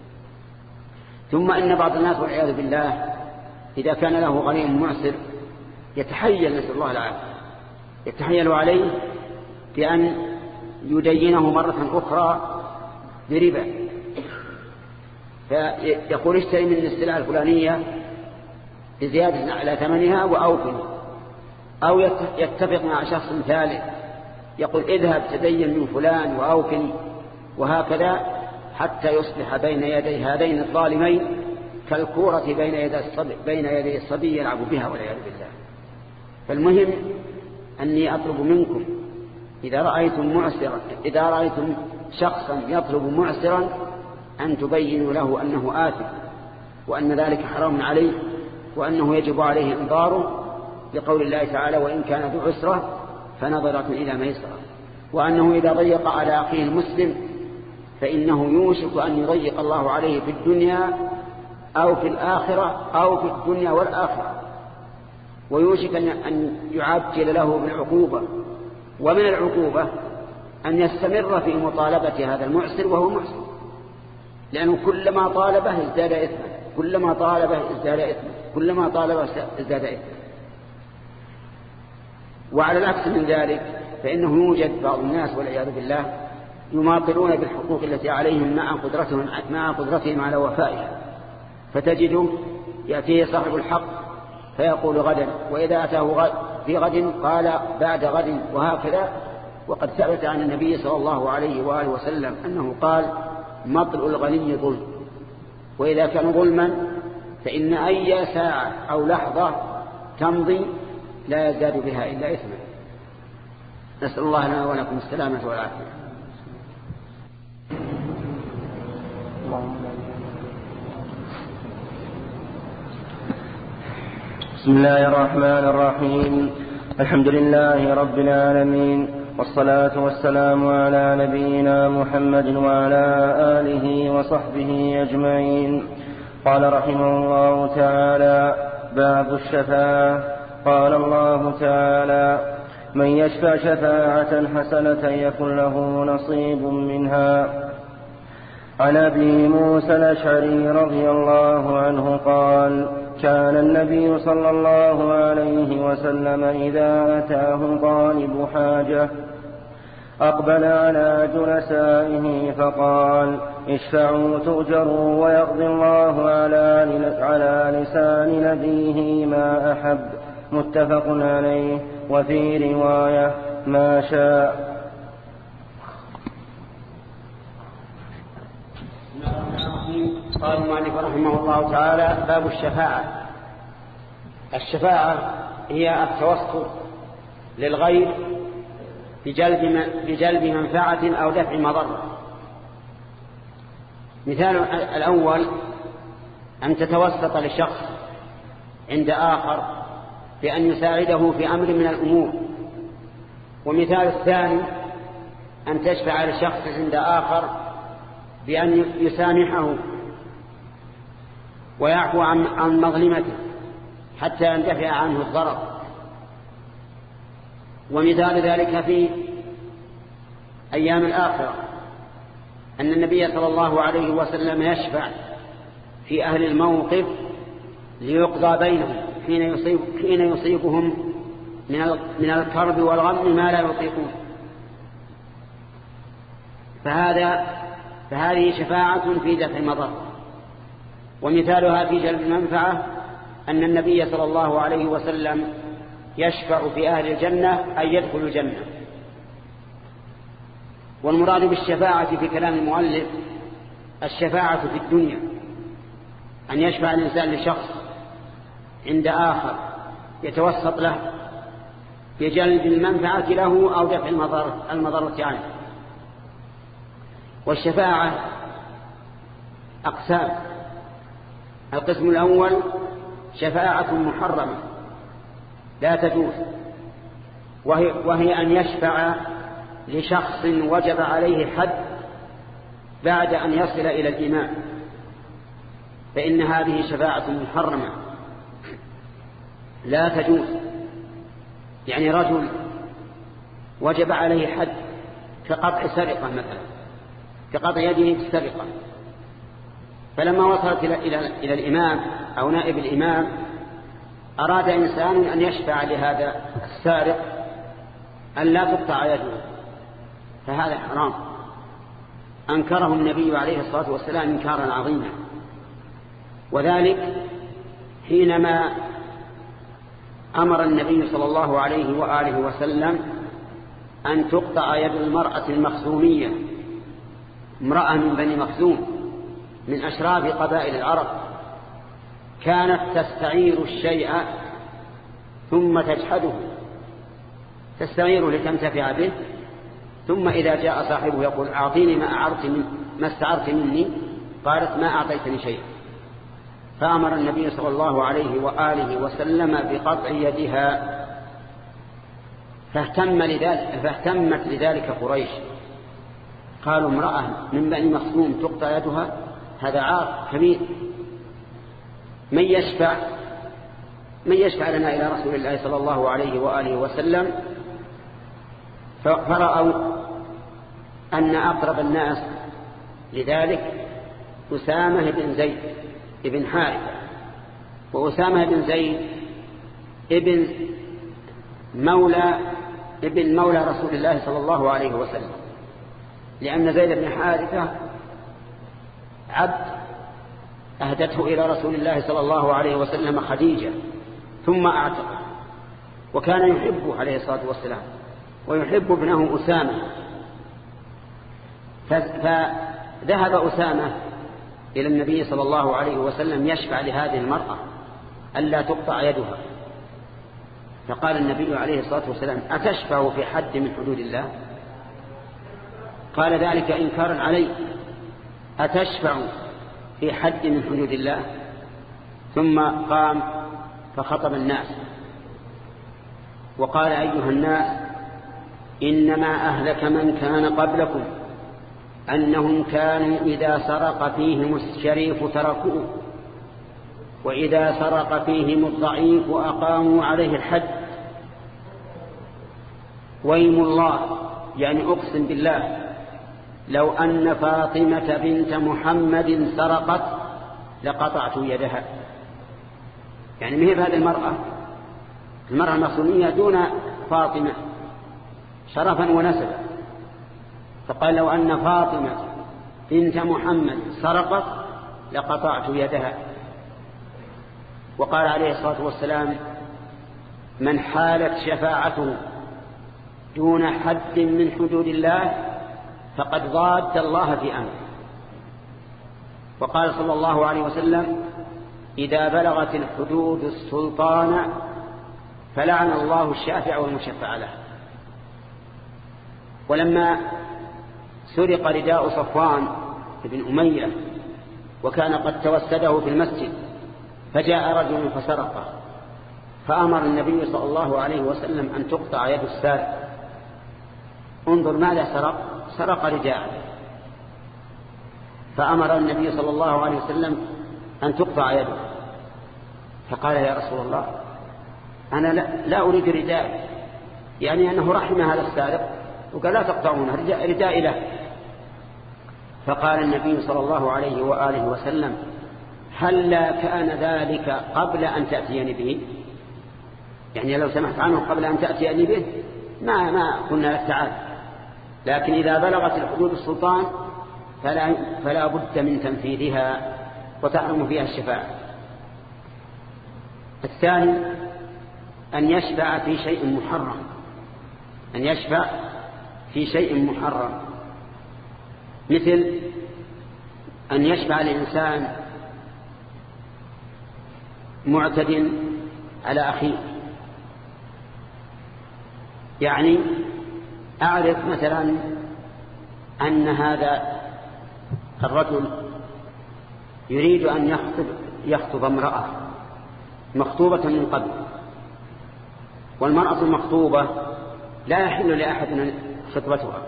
ثم إن بعض الناس والعياذ بالله إذا كان له غنيم معسر يتحيل، نسأل الله العافية، يتحيل عليه بأن يدينه مرة أخرى بربا، فيقول: اشتري من السلعة الفلانية بزيادة على ثمنها وأوفني. أو يتفق مع شخص ثالث يقول: اذهب تدين من فلان وأوفني، وهكذا حتى يصبح بين يدي هذين الظالمين كالكورة بين يدي الصبي, بين يدي الصبي يلعب بها والعياذ بالله. فالمهم أني أطلب منكم إذا رأيتم معسرا إذا رأيتم شخصا يطلب معسرا أن تبينوا له أنه آثم وأن ذلك حرام عليه وأنه يجب عليه إنظاره، لقول الله تعالى: وإن كان ذو عسرة فنظرة إلى ميسرة. وأنه إذا ضيق على أخيه المسلم فإنه يوشك أن يضيق الله عليه في الدنيا أو في الآخرة أو في الدنيا والآخرة، ويوشك أن يعجل له بالعقوبة. ومن العقوبة أن يستمر في مطالبة هذا المعسر وهو معسر، لأنه كلما طالبه ازداد إثما، كلما طالبه ازداد إثما، كلما طالبه ازداد إثما. وعلى العكس من ذلك فإنه يوجد بعض الناس والعياذ بالله يماطلون بالحقوق التي عليهم مع قدرتهم مع قدرتهم على وفائها، فتجده يأتيه صاحب الحق فيقول غدا، وإذا أتاه في غد قال بعد غد، وهكذا. وقد ثبت عن النبي صلى الله عليه وآله وسلم أنه قال: مطل الغني ظلم، وإذا كان ظلما فإن أي ساعة أو لحظة تمضي لا يزداد بها إلا إثما. نسأل الله لنا ولكم السلامة والعافية. بسم الله الرحمن الرحيم. الحمد لله رب العالمين، والصلاة والسلام على نبينا محمد وعلى آله وصحبه أجمعين. قال رحمه الله تعالى: باب الشفاعة. قال الله تعالى: من يشفع شفاعة حسنة يكن له نصيب منها. عن أبي موسى الأشعري رضي الله عنه قال كان النبي صلى الله عليه وسلم إذا أتاه طالب حاجة أقبل على جلسائه فقال اشفعوا تؤجروا ويقضي الله على لسان نبيه ما أحب. متفق عليه. وفي رواية ما شاء. قال المؤلف رحمه الله تعالى باب الشفاعة. الشفاعة هي التوسط للغير بجلب بجلب منفعة أو دفع مضرة. مثال الأول أن تتوسط لشخص عند آخر بأن يساعده في أمر من الأمور. ومثال الثاني أن تشفع لشخص عند آخر بأن يسامحه ويعفو عن مظلمته حتى يندفع عنه الضرر. ومثال ذلك في أيام الآخرة أن النبي صلى الله عليه وسلم يشفع في أهل الموقف ليقضى بينهم حين يصيب حين يصيبهم من الكرب والغم ما لا يطيقون. فهذا فهذه شفاعة في دفع مضر. ومثالها في جلب المنفعة أن النبي صلى الله عليه وسلم يشفع في أهل الجنة أن يدخلوا الجنة. والمراد بالشفاعة في كلام المؤلف الشفاعة في الدنيا، أن يشفع الإنسان لشخص عند آخر يتوسط له بجلب المنفعة له أو دفع المضرة عنه. والشفاعة أقسام. القسم الأول شفاعة محرمة لا تجوز، وهي, وهي أن يشفع لشخص وجب عليه حد بعد أن يصل إلى الإمام، فإن هذه شفاعة محرمة لا تجوز. يعني رجل وجب عليه حد كقطع سرقة مثلا، كقطع يده السرقة، فلما وصلت إلى, إلى, إلى الإمام أو نائب الإمام أراد إنسان أن يشفع لهذا السارق أن لا تقطع يده، فهذا حرام. أنكره النبي عليه الصلاة والسلام إنكارا عظيما، وذلك حينما أمر النبي صلى الله عليه وآله وسلم أن تقطع يد المرأة المخزومية، امرأة من بني مخزوم من أشراف قبائل العرب، كانت تستعير الشيء ثم تجحده، تستعيره لتنتفع به، ثم إذا جاء صاحبه يقول أعطيني ما أعرت من ما استعرت مني، قالت ما أعطيتني شيء. فأمر النبي صلى الله عليه وآله وسلم بقطع يدها، فاهتم لذلك فاهتمت لذلك قريش، قالوا امرأة من بني مخزوم تقطع يدها، هذا عار كبير. من يشفع من يشفع لنا إلى رسول الله صلى الله عليه وآله وسلم؟ فرأوا أن أقرب الناس لذلك أسامة بن زيد ابن حارثة، وأسامة بن زيد ابن مولى ابن مولى رسول الله صلى الله عليه وسلم، لأن زيد بن حارثة عبد أهدته إلى رسول الله صلى الله عليه وسلم خديجة ثم أعتق، وكان يحبه عليه الصلاة والسلام ويحب ابنه أسامة. فذهب أسامة إلى النبي صلى الله عليه وسلم يشفع لهذه المرأة ألا تقطع يدها، فقال النبي عليه الصلاة والسلام أتشفع في حد من حدود الله؟ قال ذلك إنكارا عليه، أتشفع في حد من حدود الله؟ ثم قام فخطب الناس وقال أيها الناس إنما أهلك من كان قبلكم أنهم كانوا إذا سرق فيهم الشريف تركوه، وإذا سرق فيهم الضعيف أقاموا عليه الحد. ويم الله يعني أقسم بالله لو أن فاطمة بنت محمد سرقت لقطعت يدها. يعني ما هي بهذه المرأة، المرأة المخزومية دون فاطمة شرفا ونسبا، فقال لو أن فاطمة بنت محمد سرقت لقطعت يدها. وقال عليه الصلاة والسلام من حالت شفاعته دون حد من حدود الله فقد ضاد الله في أمره. وقال صلى الله عليه وسلم إذا بلغت الحدود السلطان فلعن الله الشافع والمشفع له. ولما سرق رداء صفوان بن أمية وكان قد توسده في المسجد فجاء رجل فسرقه، فأمر النبي صلى الله عليه وسلم أن تقطع يد السارق. انظر ماذا سرق، سرق رداء، فأمر النبي صلى الله عليه وسلم أن تقطع يده. فقال يا رسول الله أنا لا, لا أريد رداء، يعني أنه رحم هذا السارق وقال لا تقطعونه، رداء له. فقال النبي صلى الله عليه وآله وسلم هل لا كان ذلك قبل أن تأتيني به؟ يعني لو سمحت عنه قبل أن تأتيني به ما ما قلنا لك تعال، لكن إذا بلغت الحدود السلطان فلا, فلا بد من تنفيذها وتحرم فيها الشفاعة. الثاني أن يشفع في شيء محرم، أن يشفع في شيء محرم، مثل أن يشفع الإنسان معتد على أخيه. يعني أعرف مثلا أن هذا الرجل يريد أن يخطب, يخطب امرأة مخطوبة من قبل، والمرأة المخطوبة لا يحل لأحد خطبتها،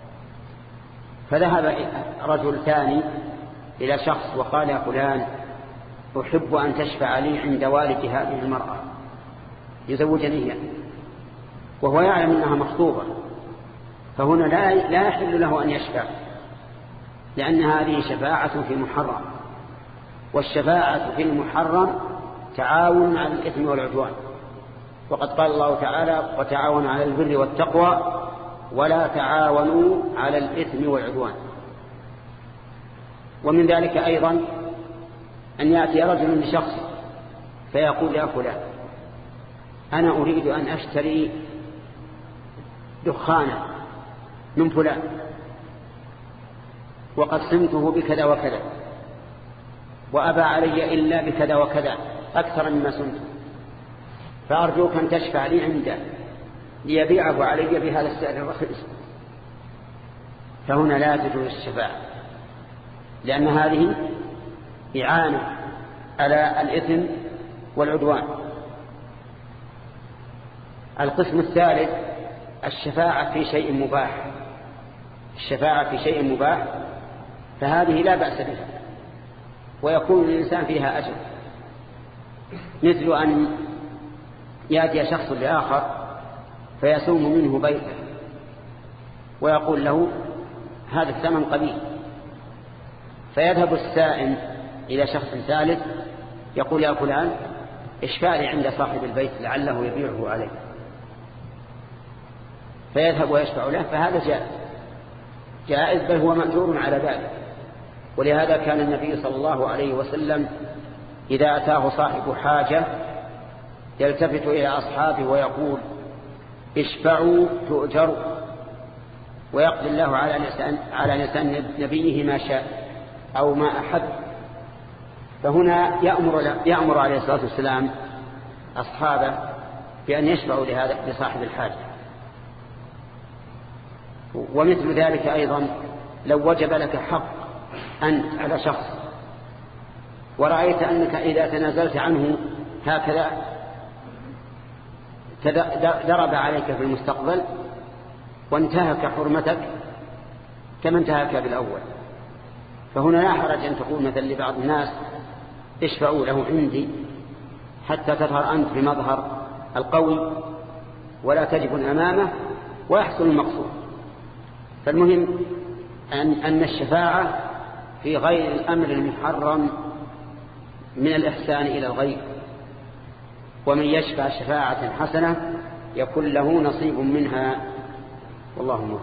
فذهب رجل ثاني إلى شخص وقال يا فلان أحب أن تشفع لي عند والد هذه المرأة يزوجني، وهو يعلم أنها مخطوبة، فهنا لا لا يحل له أن يشفع، لأن هذه شفاعة في محرم، والشفاعة في المحرم تعاون على الإثم والعدوان. وقد قال الله تعالى وتعاونوا على البر والتقوى ولا تعاونوا على الإثم والعدوان. ومن ذلك أيضا أن يأتي رجل لشخص فيقول يا فلان أنا أريد أن أشتري دخانا من فلان وقد سمته بكذا وكذا وأبى علي إلا بكذا وكذا أكثر مما سمته، فأرجوك أن تشفع لي عنده ليبيعه علي بهذا السعر الرخيص. فهنا لا تجوز الشفاعة، لأن هذه إعانة على الإثم والعدوان. القسم الثالث الشفاعة في شيء مباح. الشفاعة في شيء مباح فهذه لا بأس بها ويكون الإنسان فيها أجر، مثل أن يأتي شخص لآخر فيسوم منه بيته ويقول له هذا الثمن قليل، فيذهب السائم إلى شخص ثالث يقول يا فلان اشفع لي عند صاحب البيت لعله يبيعه عليه، فيذهب ويشفع له، فهذا جائز جائز بل هو مأجور على ذلك. ولهذا كان النبي صلى الله عليه وسلم إذا أتاه صاحب حاجة يلتفت إلى أصحابه ويقول اشفعوا تؤجروا، ويقضي الله على لسان على لسان نبيه ما شاء أو ما أحب. فهنا يأمر يأمر عليه الصلاة والسلام أصحابه بأن يشفعوا لهذا لصاحب الحاجة. ومثل ذلك أيضا لو وجب لك حق أنت على شخص ورأيت أنك إذا تنازلت عنه هكذا درب عليك في المستقبل وانتهك حرمتك كما انتهك بالأول، فهنا لا حرج أن تقول مثل لبعض الناس اشفعوا له عندي حتى تظهر أنت بمظهر القوي ولا تجب أمامه ويحصل المقصود. فالمهم أن, أن الشفاعة في غير الأمر المحرم من الإحسان إلى الغير، ومن يشفع شفاعة حسنة يكون له نصيب منها، والله موفق.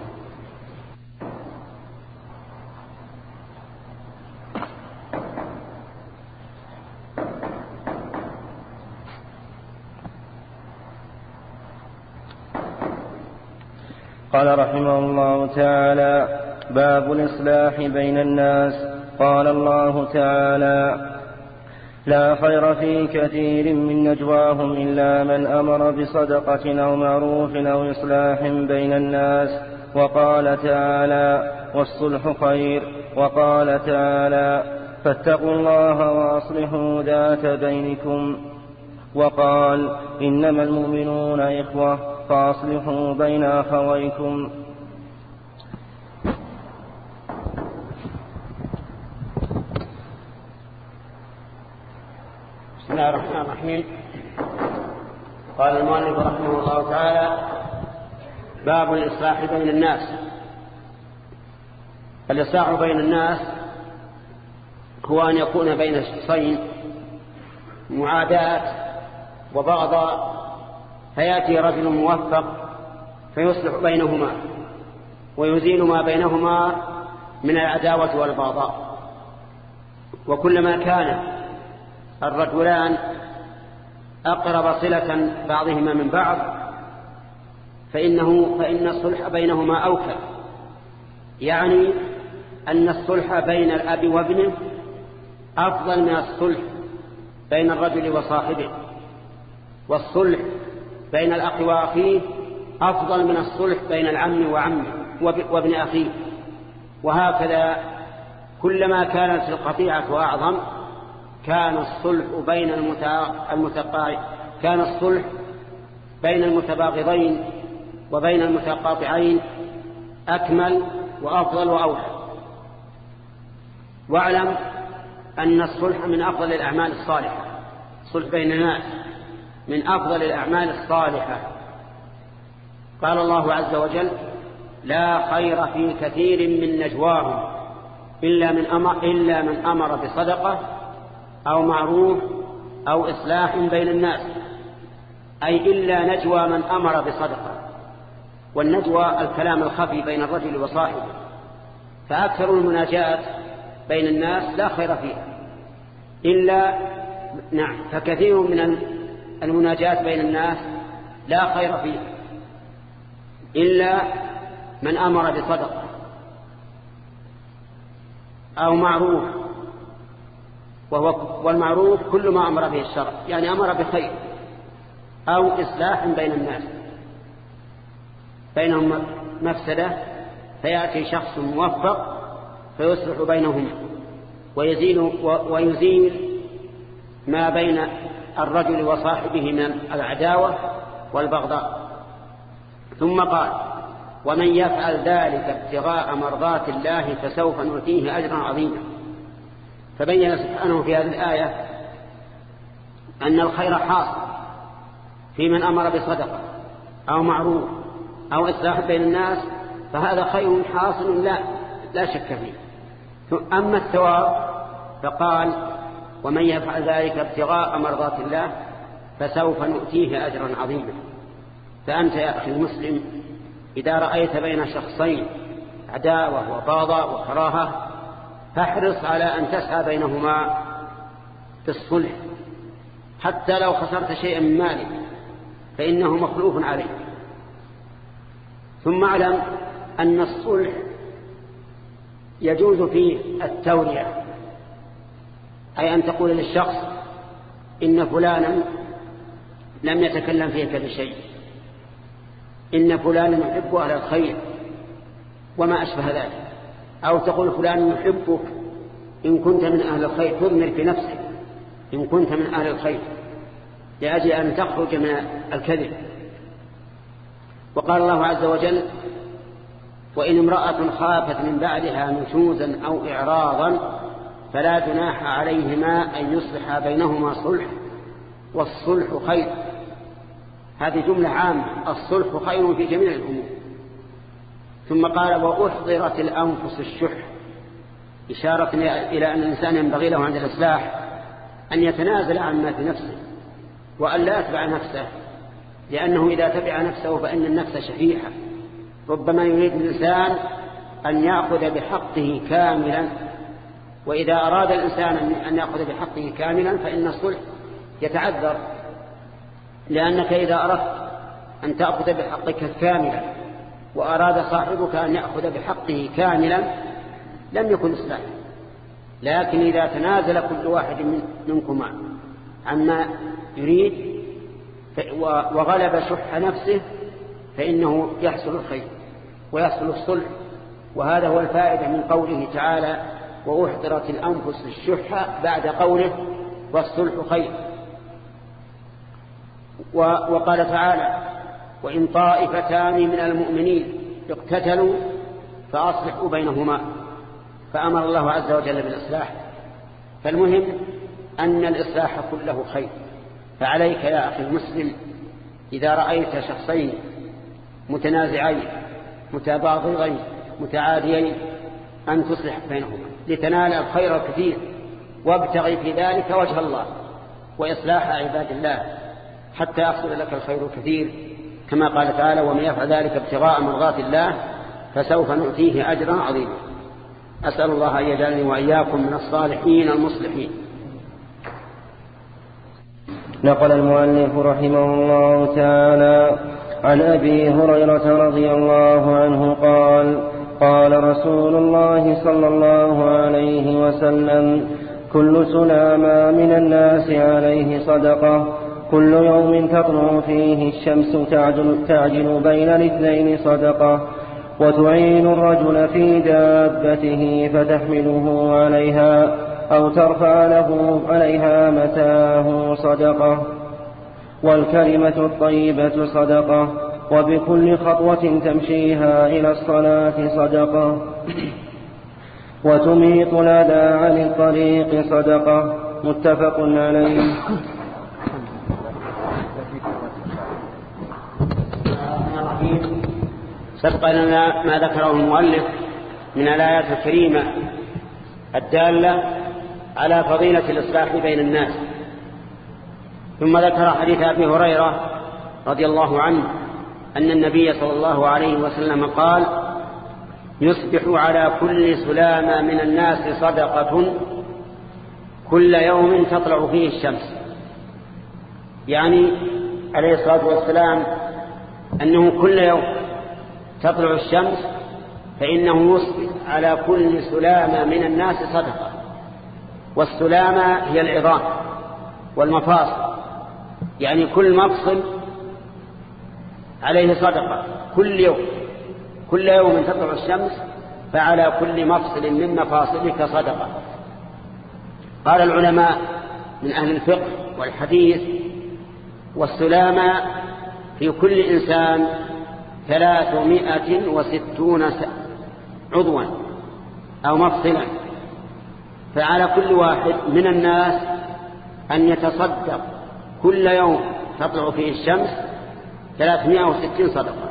قال رحمه الله تعالى: باب الإصلاح بين الناس. قال الله تعالى: لا خير في كثير من نجواهم إلا من أمر بصدقة أو معروف أو إصلاح بين الناس. وقال تعالى: والصلح خير. وقال تعالى: فاتقوا الله وأصلحوا ذات بينكم. وقال: إنما المؤمنون إخوة فأصلحوا بين أخويكم. بسم الله الرحمن الرحيم. قال المؤلف رحمه الله تعالى: باب الإصلاح بين الناس. الإصلاح بين الناس هو أن يكون بين شخصين معاداة وبغضاء، فيأتي رجل موفق فيصلح بينهما ويزيل ما بينهما من العداوة والبغضاء. وكلما كان الرجلان أقرب صلة بعضهما من بعض فإنه فإن الصلح بينهما أوكل، يعني أن الصلح بين الأب وابنه أفضل من الصلح بين الرجل وصاحبه، والصلح بين الأخ وأخيه أفضل من الصلح بين العم وعمه وابن أخيه. وهكذا كلما كانت القطيعة أعظم كان الصلح بين المتقاطعين كان الصلح بين المتباغضين وبين المتقاطعين أكمل وأفضل وأوحد. واعلم أن الصلح من أفضل الأعمال الصالحة، الصلح بين الناس من أفضل الأعمال الصالحة. قال الله عز وجل: لا خير في كثير من نجواهم إلا من أمر, إلا من أمر بصدقة أو معروف أو إصلاح بين الناس، أي إلا نجوى من أمر بصدقة. والنجوى الكلام الخفي بين الرجل وصاحبه، فأكثر المناجات بين الناس لا خير فيها إلا نعم فكثير من المناجات بين الناس لا خير فيها إلا من أمر بصدقة أو معروف، وهو والمعروف كل ما أمر به الشرع، يعني أمر بخير، أو إصلاح بين الناس بينهم مفسدة فيأتي شخص موفق فيصلح بينهم ويزيل, ويزيل ما بين الرجل وصاحبه من العداوة والبغضاء. ثم قال: ومن يفعل ذلك ابتغاء مرضات الله فسوف نؤتيه أجرا عظيما. فبين سبحانه في هذه الآية أن الخير حاصل في من أمر بصدقة أو معروف أو إصلاح بين الناس، فهذا خير حاصل لا, لا شك فيه. أما الثواب فقال: ومن يفعل ذلك ابتغاء مرضات الله فسوف نؤتيه أجرا عظيما. فأنت يا أخي المسلم إذا رأيت بين شخصين عداوة وبغضاء وكراهة فاحرص على أن تسعى بينهما في الصلح، حتى لو خسرت شيئا من مالك فإنه مخلوف عليك. ثم اعلم أن الصلح يجوز فيه التورية، أي أن تقول للشخص: إن فلانا لم يتكلم فيك بشيء، إن فلانا يحب أهل الخير وما أشبه ذلك. أو تقول: فلان يحبك إن كنت من أهل الخير، تضمر في نفسك إن كنت من أهل الخير لأجل أن تخرج من الكذب. وقال الله عز وجل: وإن امرأة خافت من بعدها نشوزا أو إعراضا فلا جناح عليهما أن يصلح بينهما صلح والصلح خير. هذه جملة عامة، الصلح خير في جميع الأمور. ثم قال وأحضرت الأنفس الشح، إشارة إلى أن الإنسان ينبغي له عند الإصلاح أن يتنازل عن ما في نفسه وأن لا يتبع نفسه، لأنه إذا تبع نفسه فإن النفس شحيحة. ربما يريد الإنسان أن يأخذ بحقه كاملا، وإذا أراد الإنسان أن يأخذ بحقه كاملا فإن الصلح يتعذر، لأنك إذا أردت أن تأخذ بحقك كاملا وأراد صاحبك أن يأخذ بحقه كاملا لم يكن إصلاحا. لكن إذا تنازل كل واحد منكما عما يريد وغلب شح نفسه فإنه يحصل الخير ويحصل الصلح. وهذا هو الفائدة من قوله تعالى وأحضرت الأنفس الشح بعد قوله والصلح خير. وقال تعالى وإن طائفتان من المؤمنين اقتتلوا فأصلحوا بينهما، فأمر الله عز وجل بالإصلاح. فالمهم أن الإصلاح كله خير. فعليك يا أخي المسلم إذا رأيت شخصين متنازعين متباغضين متعاديين أن تصلح بينهما لتنال الخير الكثير، وابتغي في ذلك وجه الله وإصلاح عباد الله حتى يحصل لك الخير الكثير، كما قال تعالى ومن يفعل ذلك ابتغاء مرضات الله فسوف نؤتيه أجرا عظيما. أسأل الله أن يجعلني وإياكم من الصالحين المصلحين. نقل المؤلف رحمه الله تعالى عن أبي هريرة رضي الله عنه قال قال رسول الله صلى الله عليه وسلم كل سلامة من الناس عليه صدقة، كل يوم تطلع فيه الشمس تعجل, تعجل بين الاثنين صدقة، وتعين الرجل في دابته فتحمله عليها أو ترفع له عليها متاه صدقة، والكلمة الطيبة صدقة، وبكل خطوة تمشيها إلى الصلاة صدقة، وتميط الأذى عن الطريق صدقة. متفق عليه. سبق لنا ما ذكره المؤلف من الآيات الكريمة الدالة على فضيلة الإصلاح بين الناس، ثم ذكر حديث أبي هريرة رضي الله عنه أن النبي صلى الله عليه وسلم قال يصبح على كل سلامة من الناس صدقة كل يوم تطلع فيه الشمس، يعني عليه الصلاة والسلام أنه كل يوم تطلع الشمس فإنه يصبح على كل سلامة من الناس صدقة. والسلامة هي العظام والمفاصل، يعني كل مفصل عليه صدقة كل يوم، كل يوم تطلع الشمس فعلى كل مفصل من مفاصلك صدقة. قال العلماء من أهل الفقه والحديث والسلامة في كل إنسان ثلاثمائة وستون عضوا أو مفصلا، فعلى كل واحد من الناس أن يتصدق كل يوم تطلع فيه الشمس ثلاثمائة وستين صدقة.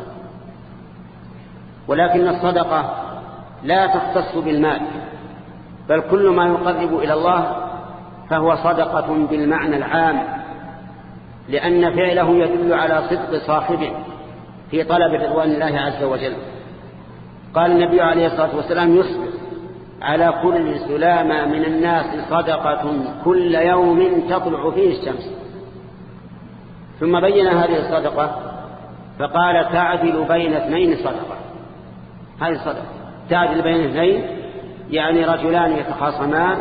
ولكن الصدقة لا تختص بالمال، بل كل ما يقرب إلى الله فهو صدقة بالمعنى العام، لأن فعله يدل على صدق صاحبه في طلب رضوان الله عز وجل. قال النبي عليه الصلاة والسلام يصبح على كل سلامة من الناس صدقة كل يوم تطلع فيه الشمس. ثم بين هذه الصدقة فقال تعدل بين اثنين صدقة. هذه الصدقة تعدل بين اثنين، يعني رجلان يتخاصمان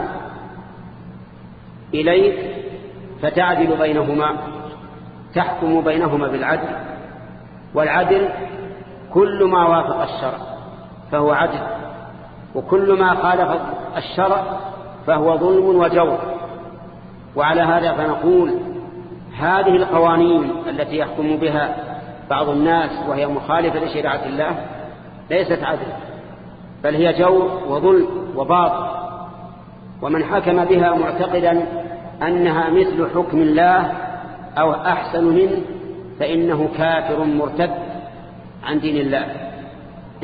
إليك فتعدل بينهما، تحكم بينهما بالعدل. والعدل كل ما وافق الشرع فهو عدل، وكل ما خالف الشرع فهو ظلم وجور. وعلى هذا فنقول هذه القوانين التي يحكم بها بعض الناس وهي مخالفة لشريعة الله ليست عدل، بل هي جور وظلم وباطل. ومن حكم بها معتقدا أنها مثل حكم الله أو أحسن منه فإنه كافر مرتد عن دين الله،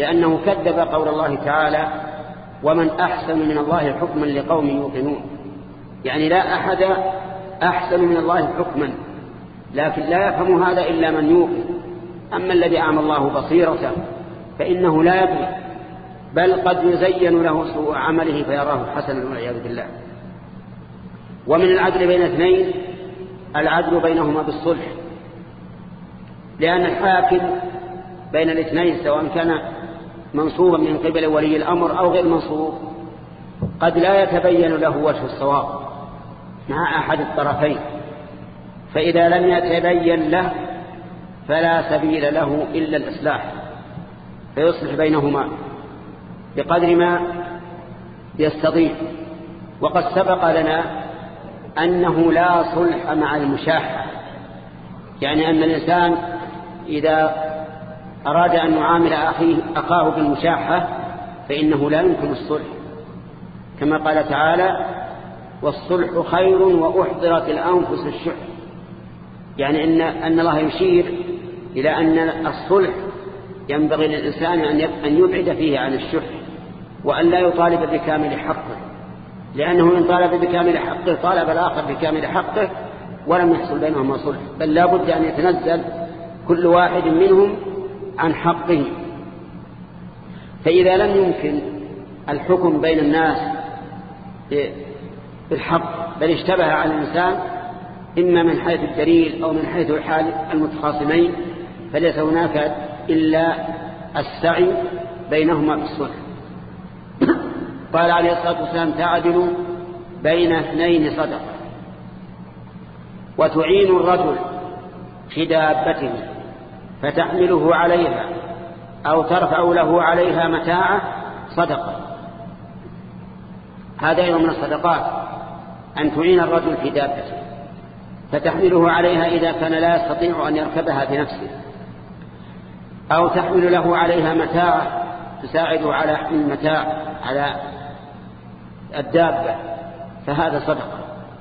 لأنه كذب قول الله تعالى ومن أحسن من الله حكما لقوم يوقنون، يعني لا أحد أحسن من الله حكما، لكن لا يفهم هذا إلا من يوقن. أما الذي أعمى الله بصيرته فإنه لا يدري، بل قد يزين له سوء عمله فيراه حسنا والعياذ بالله. ومن العدل بين اثنين العدل بينهما بالصلح، لأن الحاكم بين الاثنين سواء كان منصوبا من قبل ولي الأمر أو غير منصوب قد لا يتبين له وجه الصواب مع أحد الطرفين، فإذا لم يتبين له فلا سبيل له إلا الإصلاح، فيصلح بينهما بقدر ما يستطيع. وقد سبق لنا أنه لا صلح مع المشاحة، يعني أن الإنسان إذا أراد أن يعامل أخيه أخاه بالمشاحة فإنه لا يمكن الصلح، كما قال تعالى والصلح خير وأحضرت الأنفس الشح، يعني أن, أن الله يشير إلى أن الصلح ينبغي للإنسان أن يبعد فيه عن الشح وأن لا يطالب بكامل حقه، لأنه إن طالب بكامل حقه طالب الآخر بكامل حقه ولم يحصل بينهما صلح، بل لا بد أن يتنزل كل واحد منهم عن حقه. فإذا لم يمكن الحكم بين الناس بالحق بل اشتبه على الإنسان إما من حيث الدليل أو من حيث حال المتخاصمين فليس هناك إلا السعي بينهما بالصلح. قال عليه الصلاة والسلام تعدل بين اثنين صدقة، وتعين الرجل في دابته فتحمله عليها أو ترفع له عليها متاعه صدقة. هذا يوم من الصدقات أن تعين الرجل في دابته فتحمله عليها إذا كان لا يستطيع أن يركبها بنفسه، أو تحمل له عليها متاعه تساعده على حمل المتاع على الدابة، فهذا صدقة.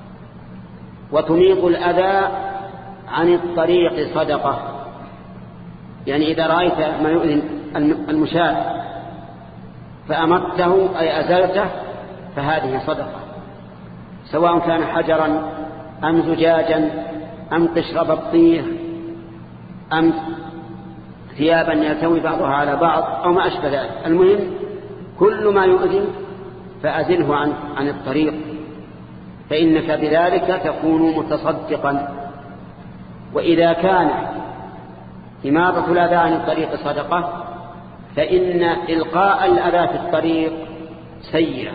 وتميط الأذى عن الطريق صدقة، يعني إذا رأيت ما يؤذي المشاة فأمته أي أزلته فهذه صدقة، سواء كان حجرا أم زجاجا أم قشر بطيخ أم ثيابا يلتوي بعضها على بعض أو ما أشبه ذلك، المهم كل ما يؤذي فأزله عن, عن الطريق، فإنك بذلك تكون متصدقا. وإذا كان إماطة الأذى عن الطريق صدقة فإن إلقاء الأذى في الطريق سيئة.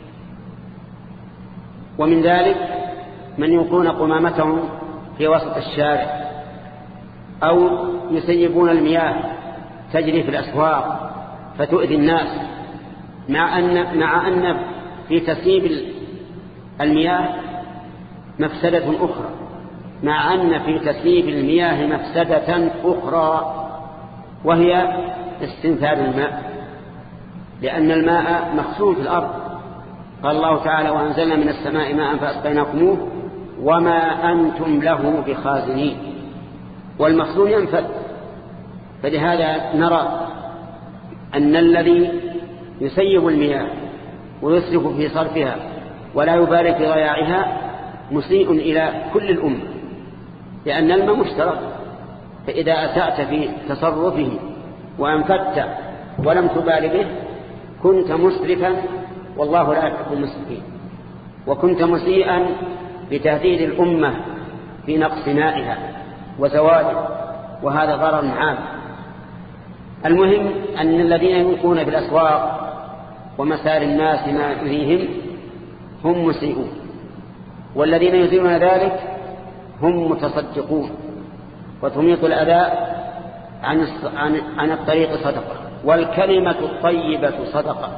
ومن ذلك من يلقون قمامتهم في وسط الشارع أو يسيبون المياه تجري في الأسواق فتؤذي الناس، مع أن, مع أن في تسييب المياه مفسدة أخرى، مع أن في تسييب المياه مفسدة أخرى وهي استنفاد الماء، لأن الماء مخزون في الأرض. قال الله تعالى وأنزلنا من السماء ماء فأسقيناكموه وما أنتم له بخازنين، والمخزون ينفد. فلهذا نرى أن الذي يسيب المياه ويسرف في صرفها ولا يبالي في ضياعها مسيء إلى كل الأمة، لأن الماء مشترك، فإذا أسأت في تصرفه وأنفدت ولم تبال به كنت مسرفا والله لا يحب المسرفين، وكنت مسيئا بتهديد الأمة في نقص مائها وزواجه، وهذا ضرر عام. المهم أن الذين يلقون في الأسواق ومسار الناس ما يؤذيهم هم مسيئون، والذين يزيلون ذلك هم متصدقون. وتميط الأذى عن عن عن الطريق صدقة، والكلمة الطيبة صدقة،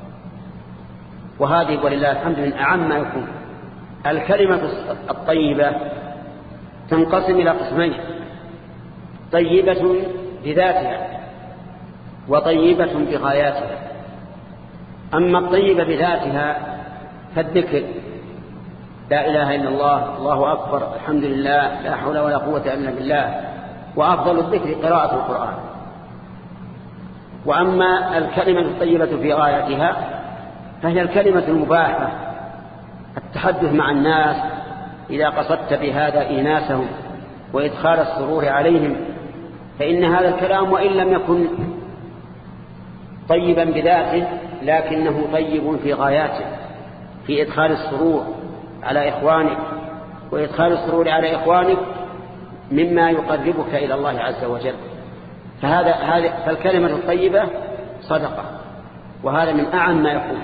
وهذه ولله الحمد من أعم ما يكون. الكلمة الطيبة تنقسم إلى قسمين: طيبة بذاتها وطيبة بغاياتها. أما الطيبة بذاتها فالذكر لا إله إلا الله، الله أكبر، الحمد لله، لا حول ولا قوة إلا بالله، وأفضل الذكر قراءة القرآن. وأما الكلمة الطيبة في غايتها فهي الكلمة المباحة، التحدث مع الناس إذا قصدت بهذا إيناسهم وإدخال السرور عليهم، فإن هذا الكلام وإن لم يكن طيبا بذاته لكنه طيب في غاياته، في إدخال السرور على إخوانك، وإدخال السرور على إخوانك مما يقربك إلى الله عز وجل. فهذا هذا فالكلمة الطيبة صدقة، وهذا من أعم ما يكون.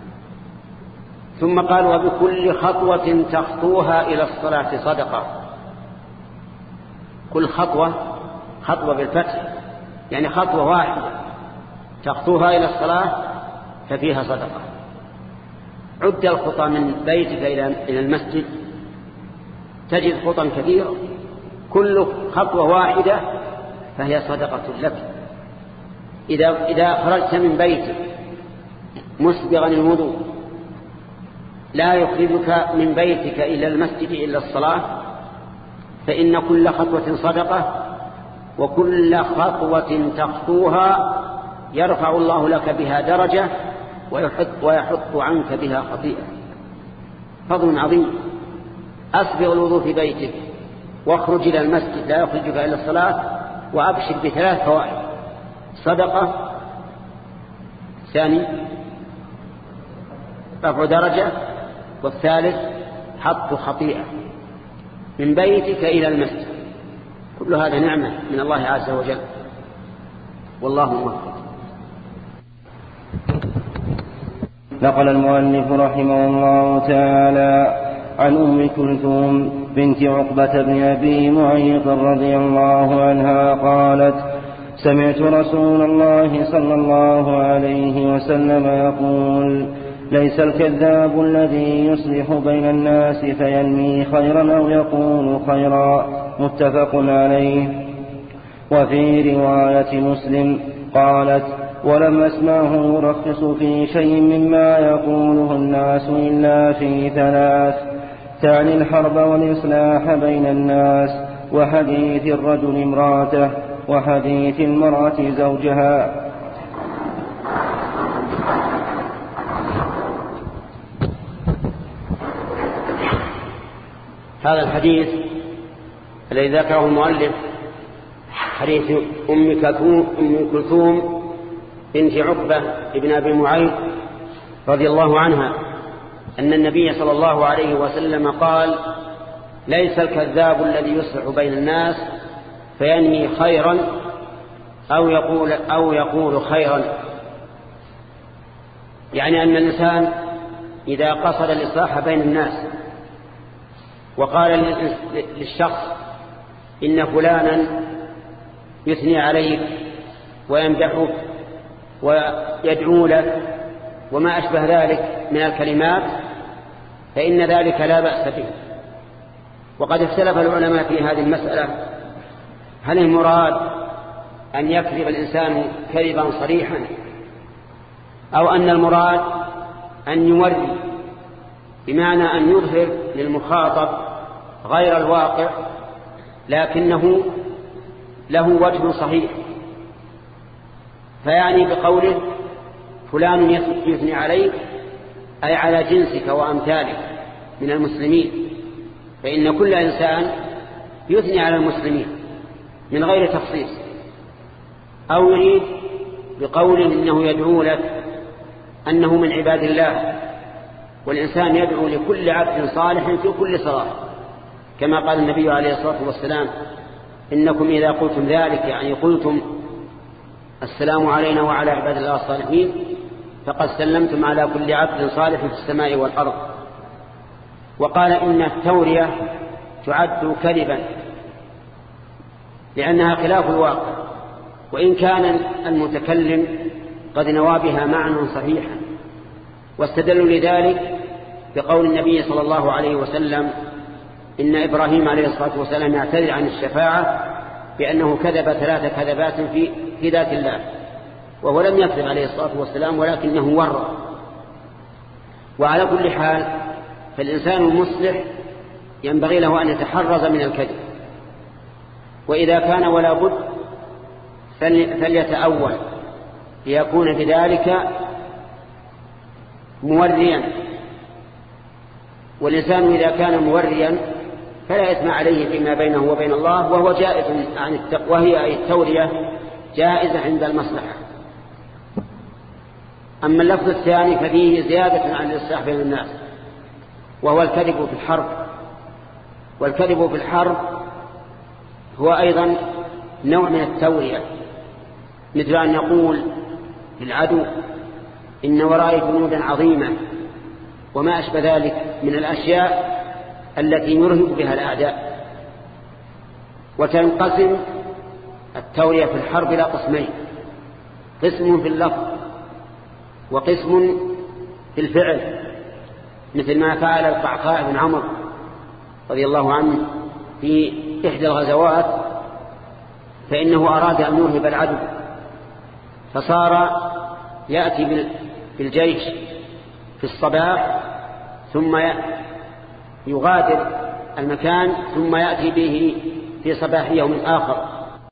ثم قال وبكل خطوة تخطوها إلى الصلاة صدقة. كل خطوة، خطوة بالفتح يعني خطوة واحدة تخطوها إلى الصلاة ففيها صدقة. عد الخطى من بيتك إلى المسجد تجد خطى كثيرة، كل خطوة واحدة فهي صدقة لك. إذا, إذا خرجت من بيتك مسبغا الوضوء لا يخرجك من بيتك إلى المسجد إلا الصلاة، فإن كل خطوة صدقة، وكل خطوة تخطوها يرفع الله لك بها درجة ويحط, ويحط عنك بها خطيئة. فضل عظيم. أسبغ الوضوء في بيتك واخرج إلى المسجد لا يخرجك إلا الصلاة، وأبشر بثلاث فوائد: صدقة، ثاني رفع درجة، والثالث حط خطيئة من بيتك إلى المسجد. كل هذا نعمة من الله عز وجل، والله موفق. نقل المؤلف رحمه الله تعالى عن أم كلثوم بنت عقبة بن أبي معيط رضي الله عنها قالت: سمعت رسول الله صلى الله عليه وسلم يقول: ليس الكذاب الذي يصلح بين الناس فينمي خيرا أو يقول خيرا. متفق عليه. وفي رواية مسلم قالت: ولم أسمعه يرخص في شيء مما يقوله الناس إلا في ثلاث: تعني الحرب والإصلاح بين الناس، وحديث الرجل امرأته، وحديث المرأة زوجها. هذا الحديث الذي ذكره المؤلف حديث أم كلثوم بنت عقبة ابن أبي معيط رضي الله عنها أن النبي صلى الله عليه وسلم قال: ليس الكذاب الذي يصلح بين الناس فينمي خيرا أو يقول, أو يقول خيرا. يعني أن الإنسان إذا قصد الإصلاح بين الناس وقال للشخص إن فلانا يثني عليك ويمدحك ويدعو لك وما أشبه ذلك من الكلمات، فإن ذلك لا بأس به. وقد اختلف العلماء في هذه المسألة: هل المراد أن يكذب الإنسان كذبا صريحا، أو أن المراد أن يوري بمعنى أن يظهر للمخاطب غير الواقع لكنه له وجه صحيح، فيعني بقوله فلان يثني عليك أي على جنسك وأمثالك من المسلمين، فإن كل إنسان يثني على المسلمين من غير تخصيص. أو يريد بقوله إنه يدعو لك أنه من عباد الله، والإنسان يدعو لكل عبد صالح في كل صلاة، كما قال النبي عليه الصلاة والسلام: إنكم إذا قلتم ذلك يعني قلتم السلام علينا وعلى عباد الله الصالحين فقد سلمتم على كل عبد صالح في السماء والأرض. وقال إن التورية تعد كذبا لأنها خلاف الواقع، وإن كان المتكلم قد نوى بها معنى صحيحا. واستدلوا لذلك بقول النبي صلى الله عليه وسلم: إن إبراهيم عليه الصلاة والسلام يعتذر عن الشفاعة بأنه كذب ثلاث كذبات في, في ذات الله، وهو لم يكذب عليه الصلاة والسلام ولكنه ورى. وعلى كل حال فالإنسان المصلح ينبغي له أن يتحرز من الكذب، وإذا كان ولا بد فليتأول ليكون بذلك موريا. والإنسان إذا كان موريا فلا إثم عليه فيما بينه وبين الله، وهو جائز عن وهي التورية جائزة عند المصلحة. أما اللفظ الثاني ففيه زيادة عن الإصلاح بين الناس، وهو الكذب في الحرب. والكذب في الحرب هو أيضا نوع من التورية، مثل أن يقول للعدو إن ورائي جنودا عظيمة وما أشبه ذلك من الأشياء التي يرهب بها الأعداء. وتنقسم التورية في الحرب إلى قسمين: قسم في اللفظ وقسم في الفعل، مثل ما فعل القعقاع بن عمرو رضي الله عنه في إحدى الغزوات، فإنه أراد أن يرهب العدو، فصار يأتي بالجيش في الصباح ثم يغادر المكان ثم يأتي به في صباح يوم آخر،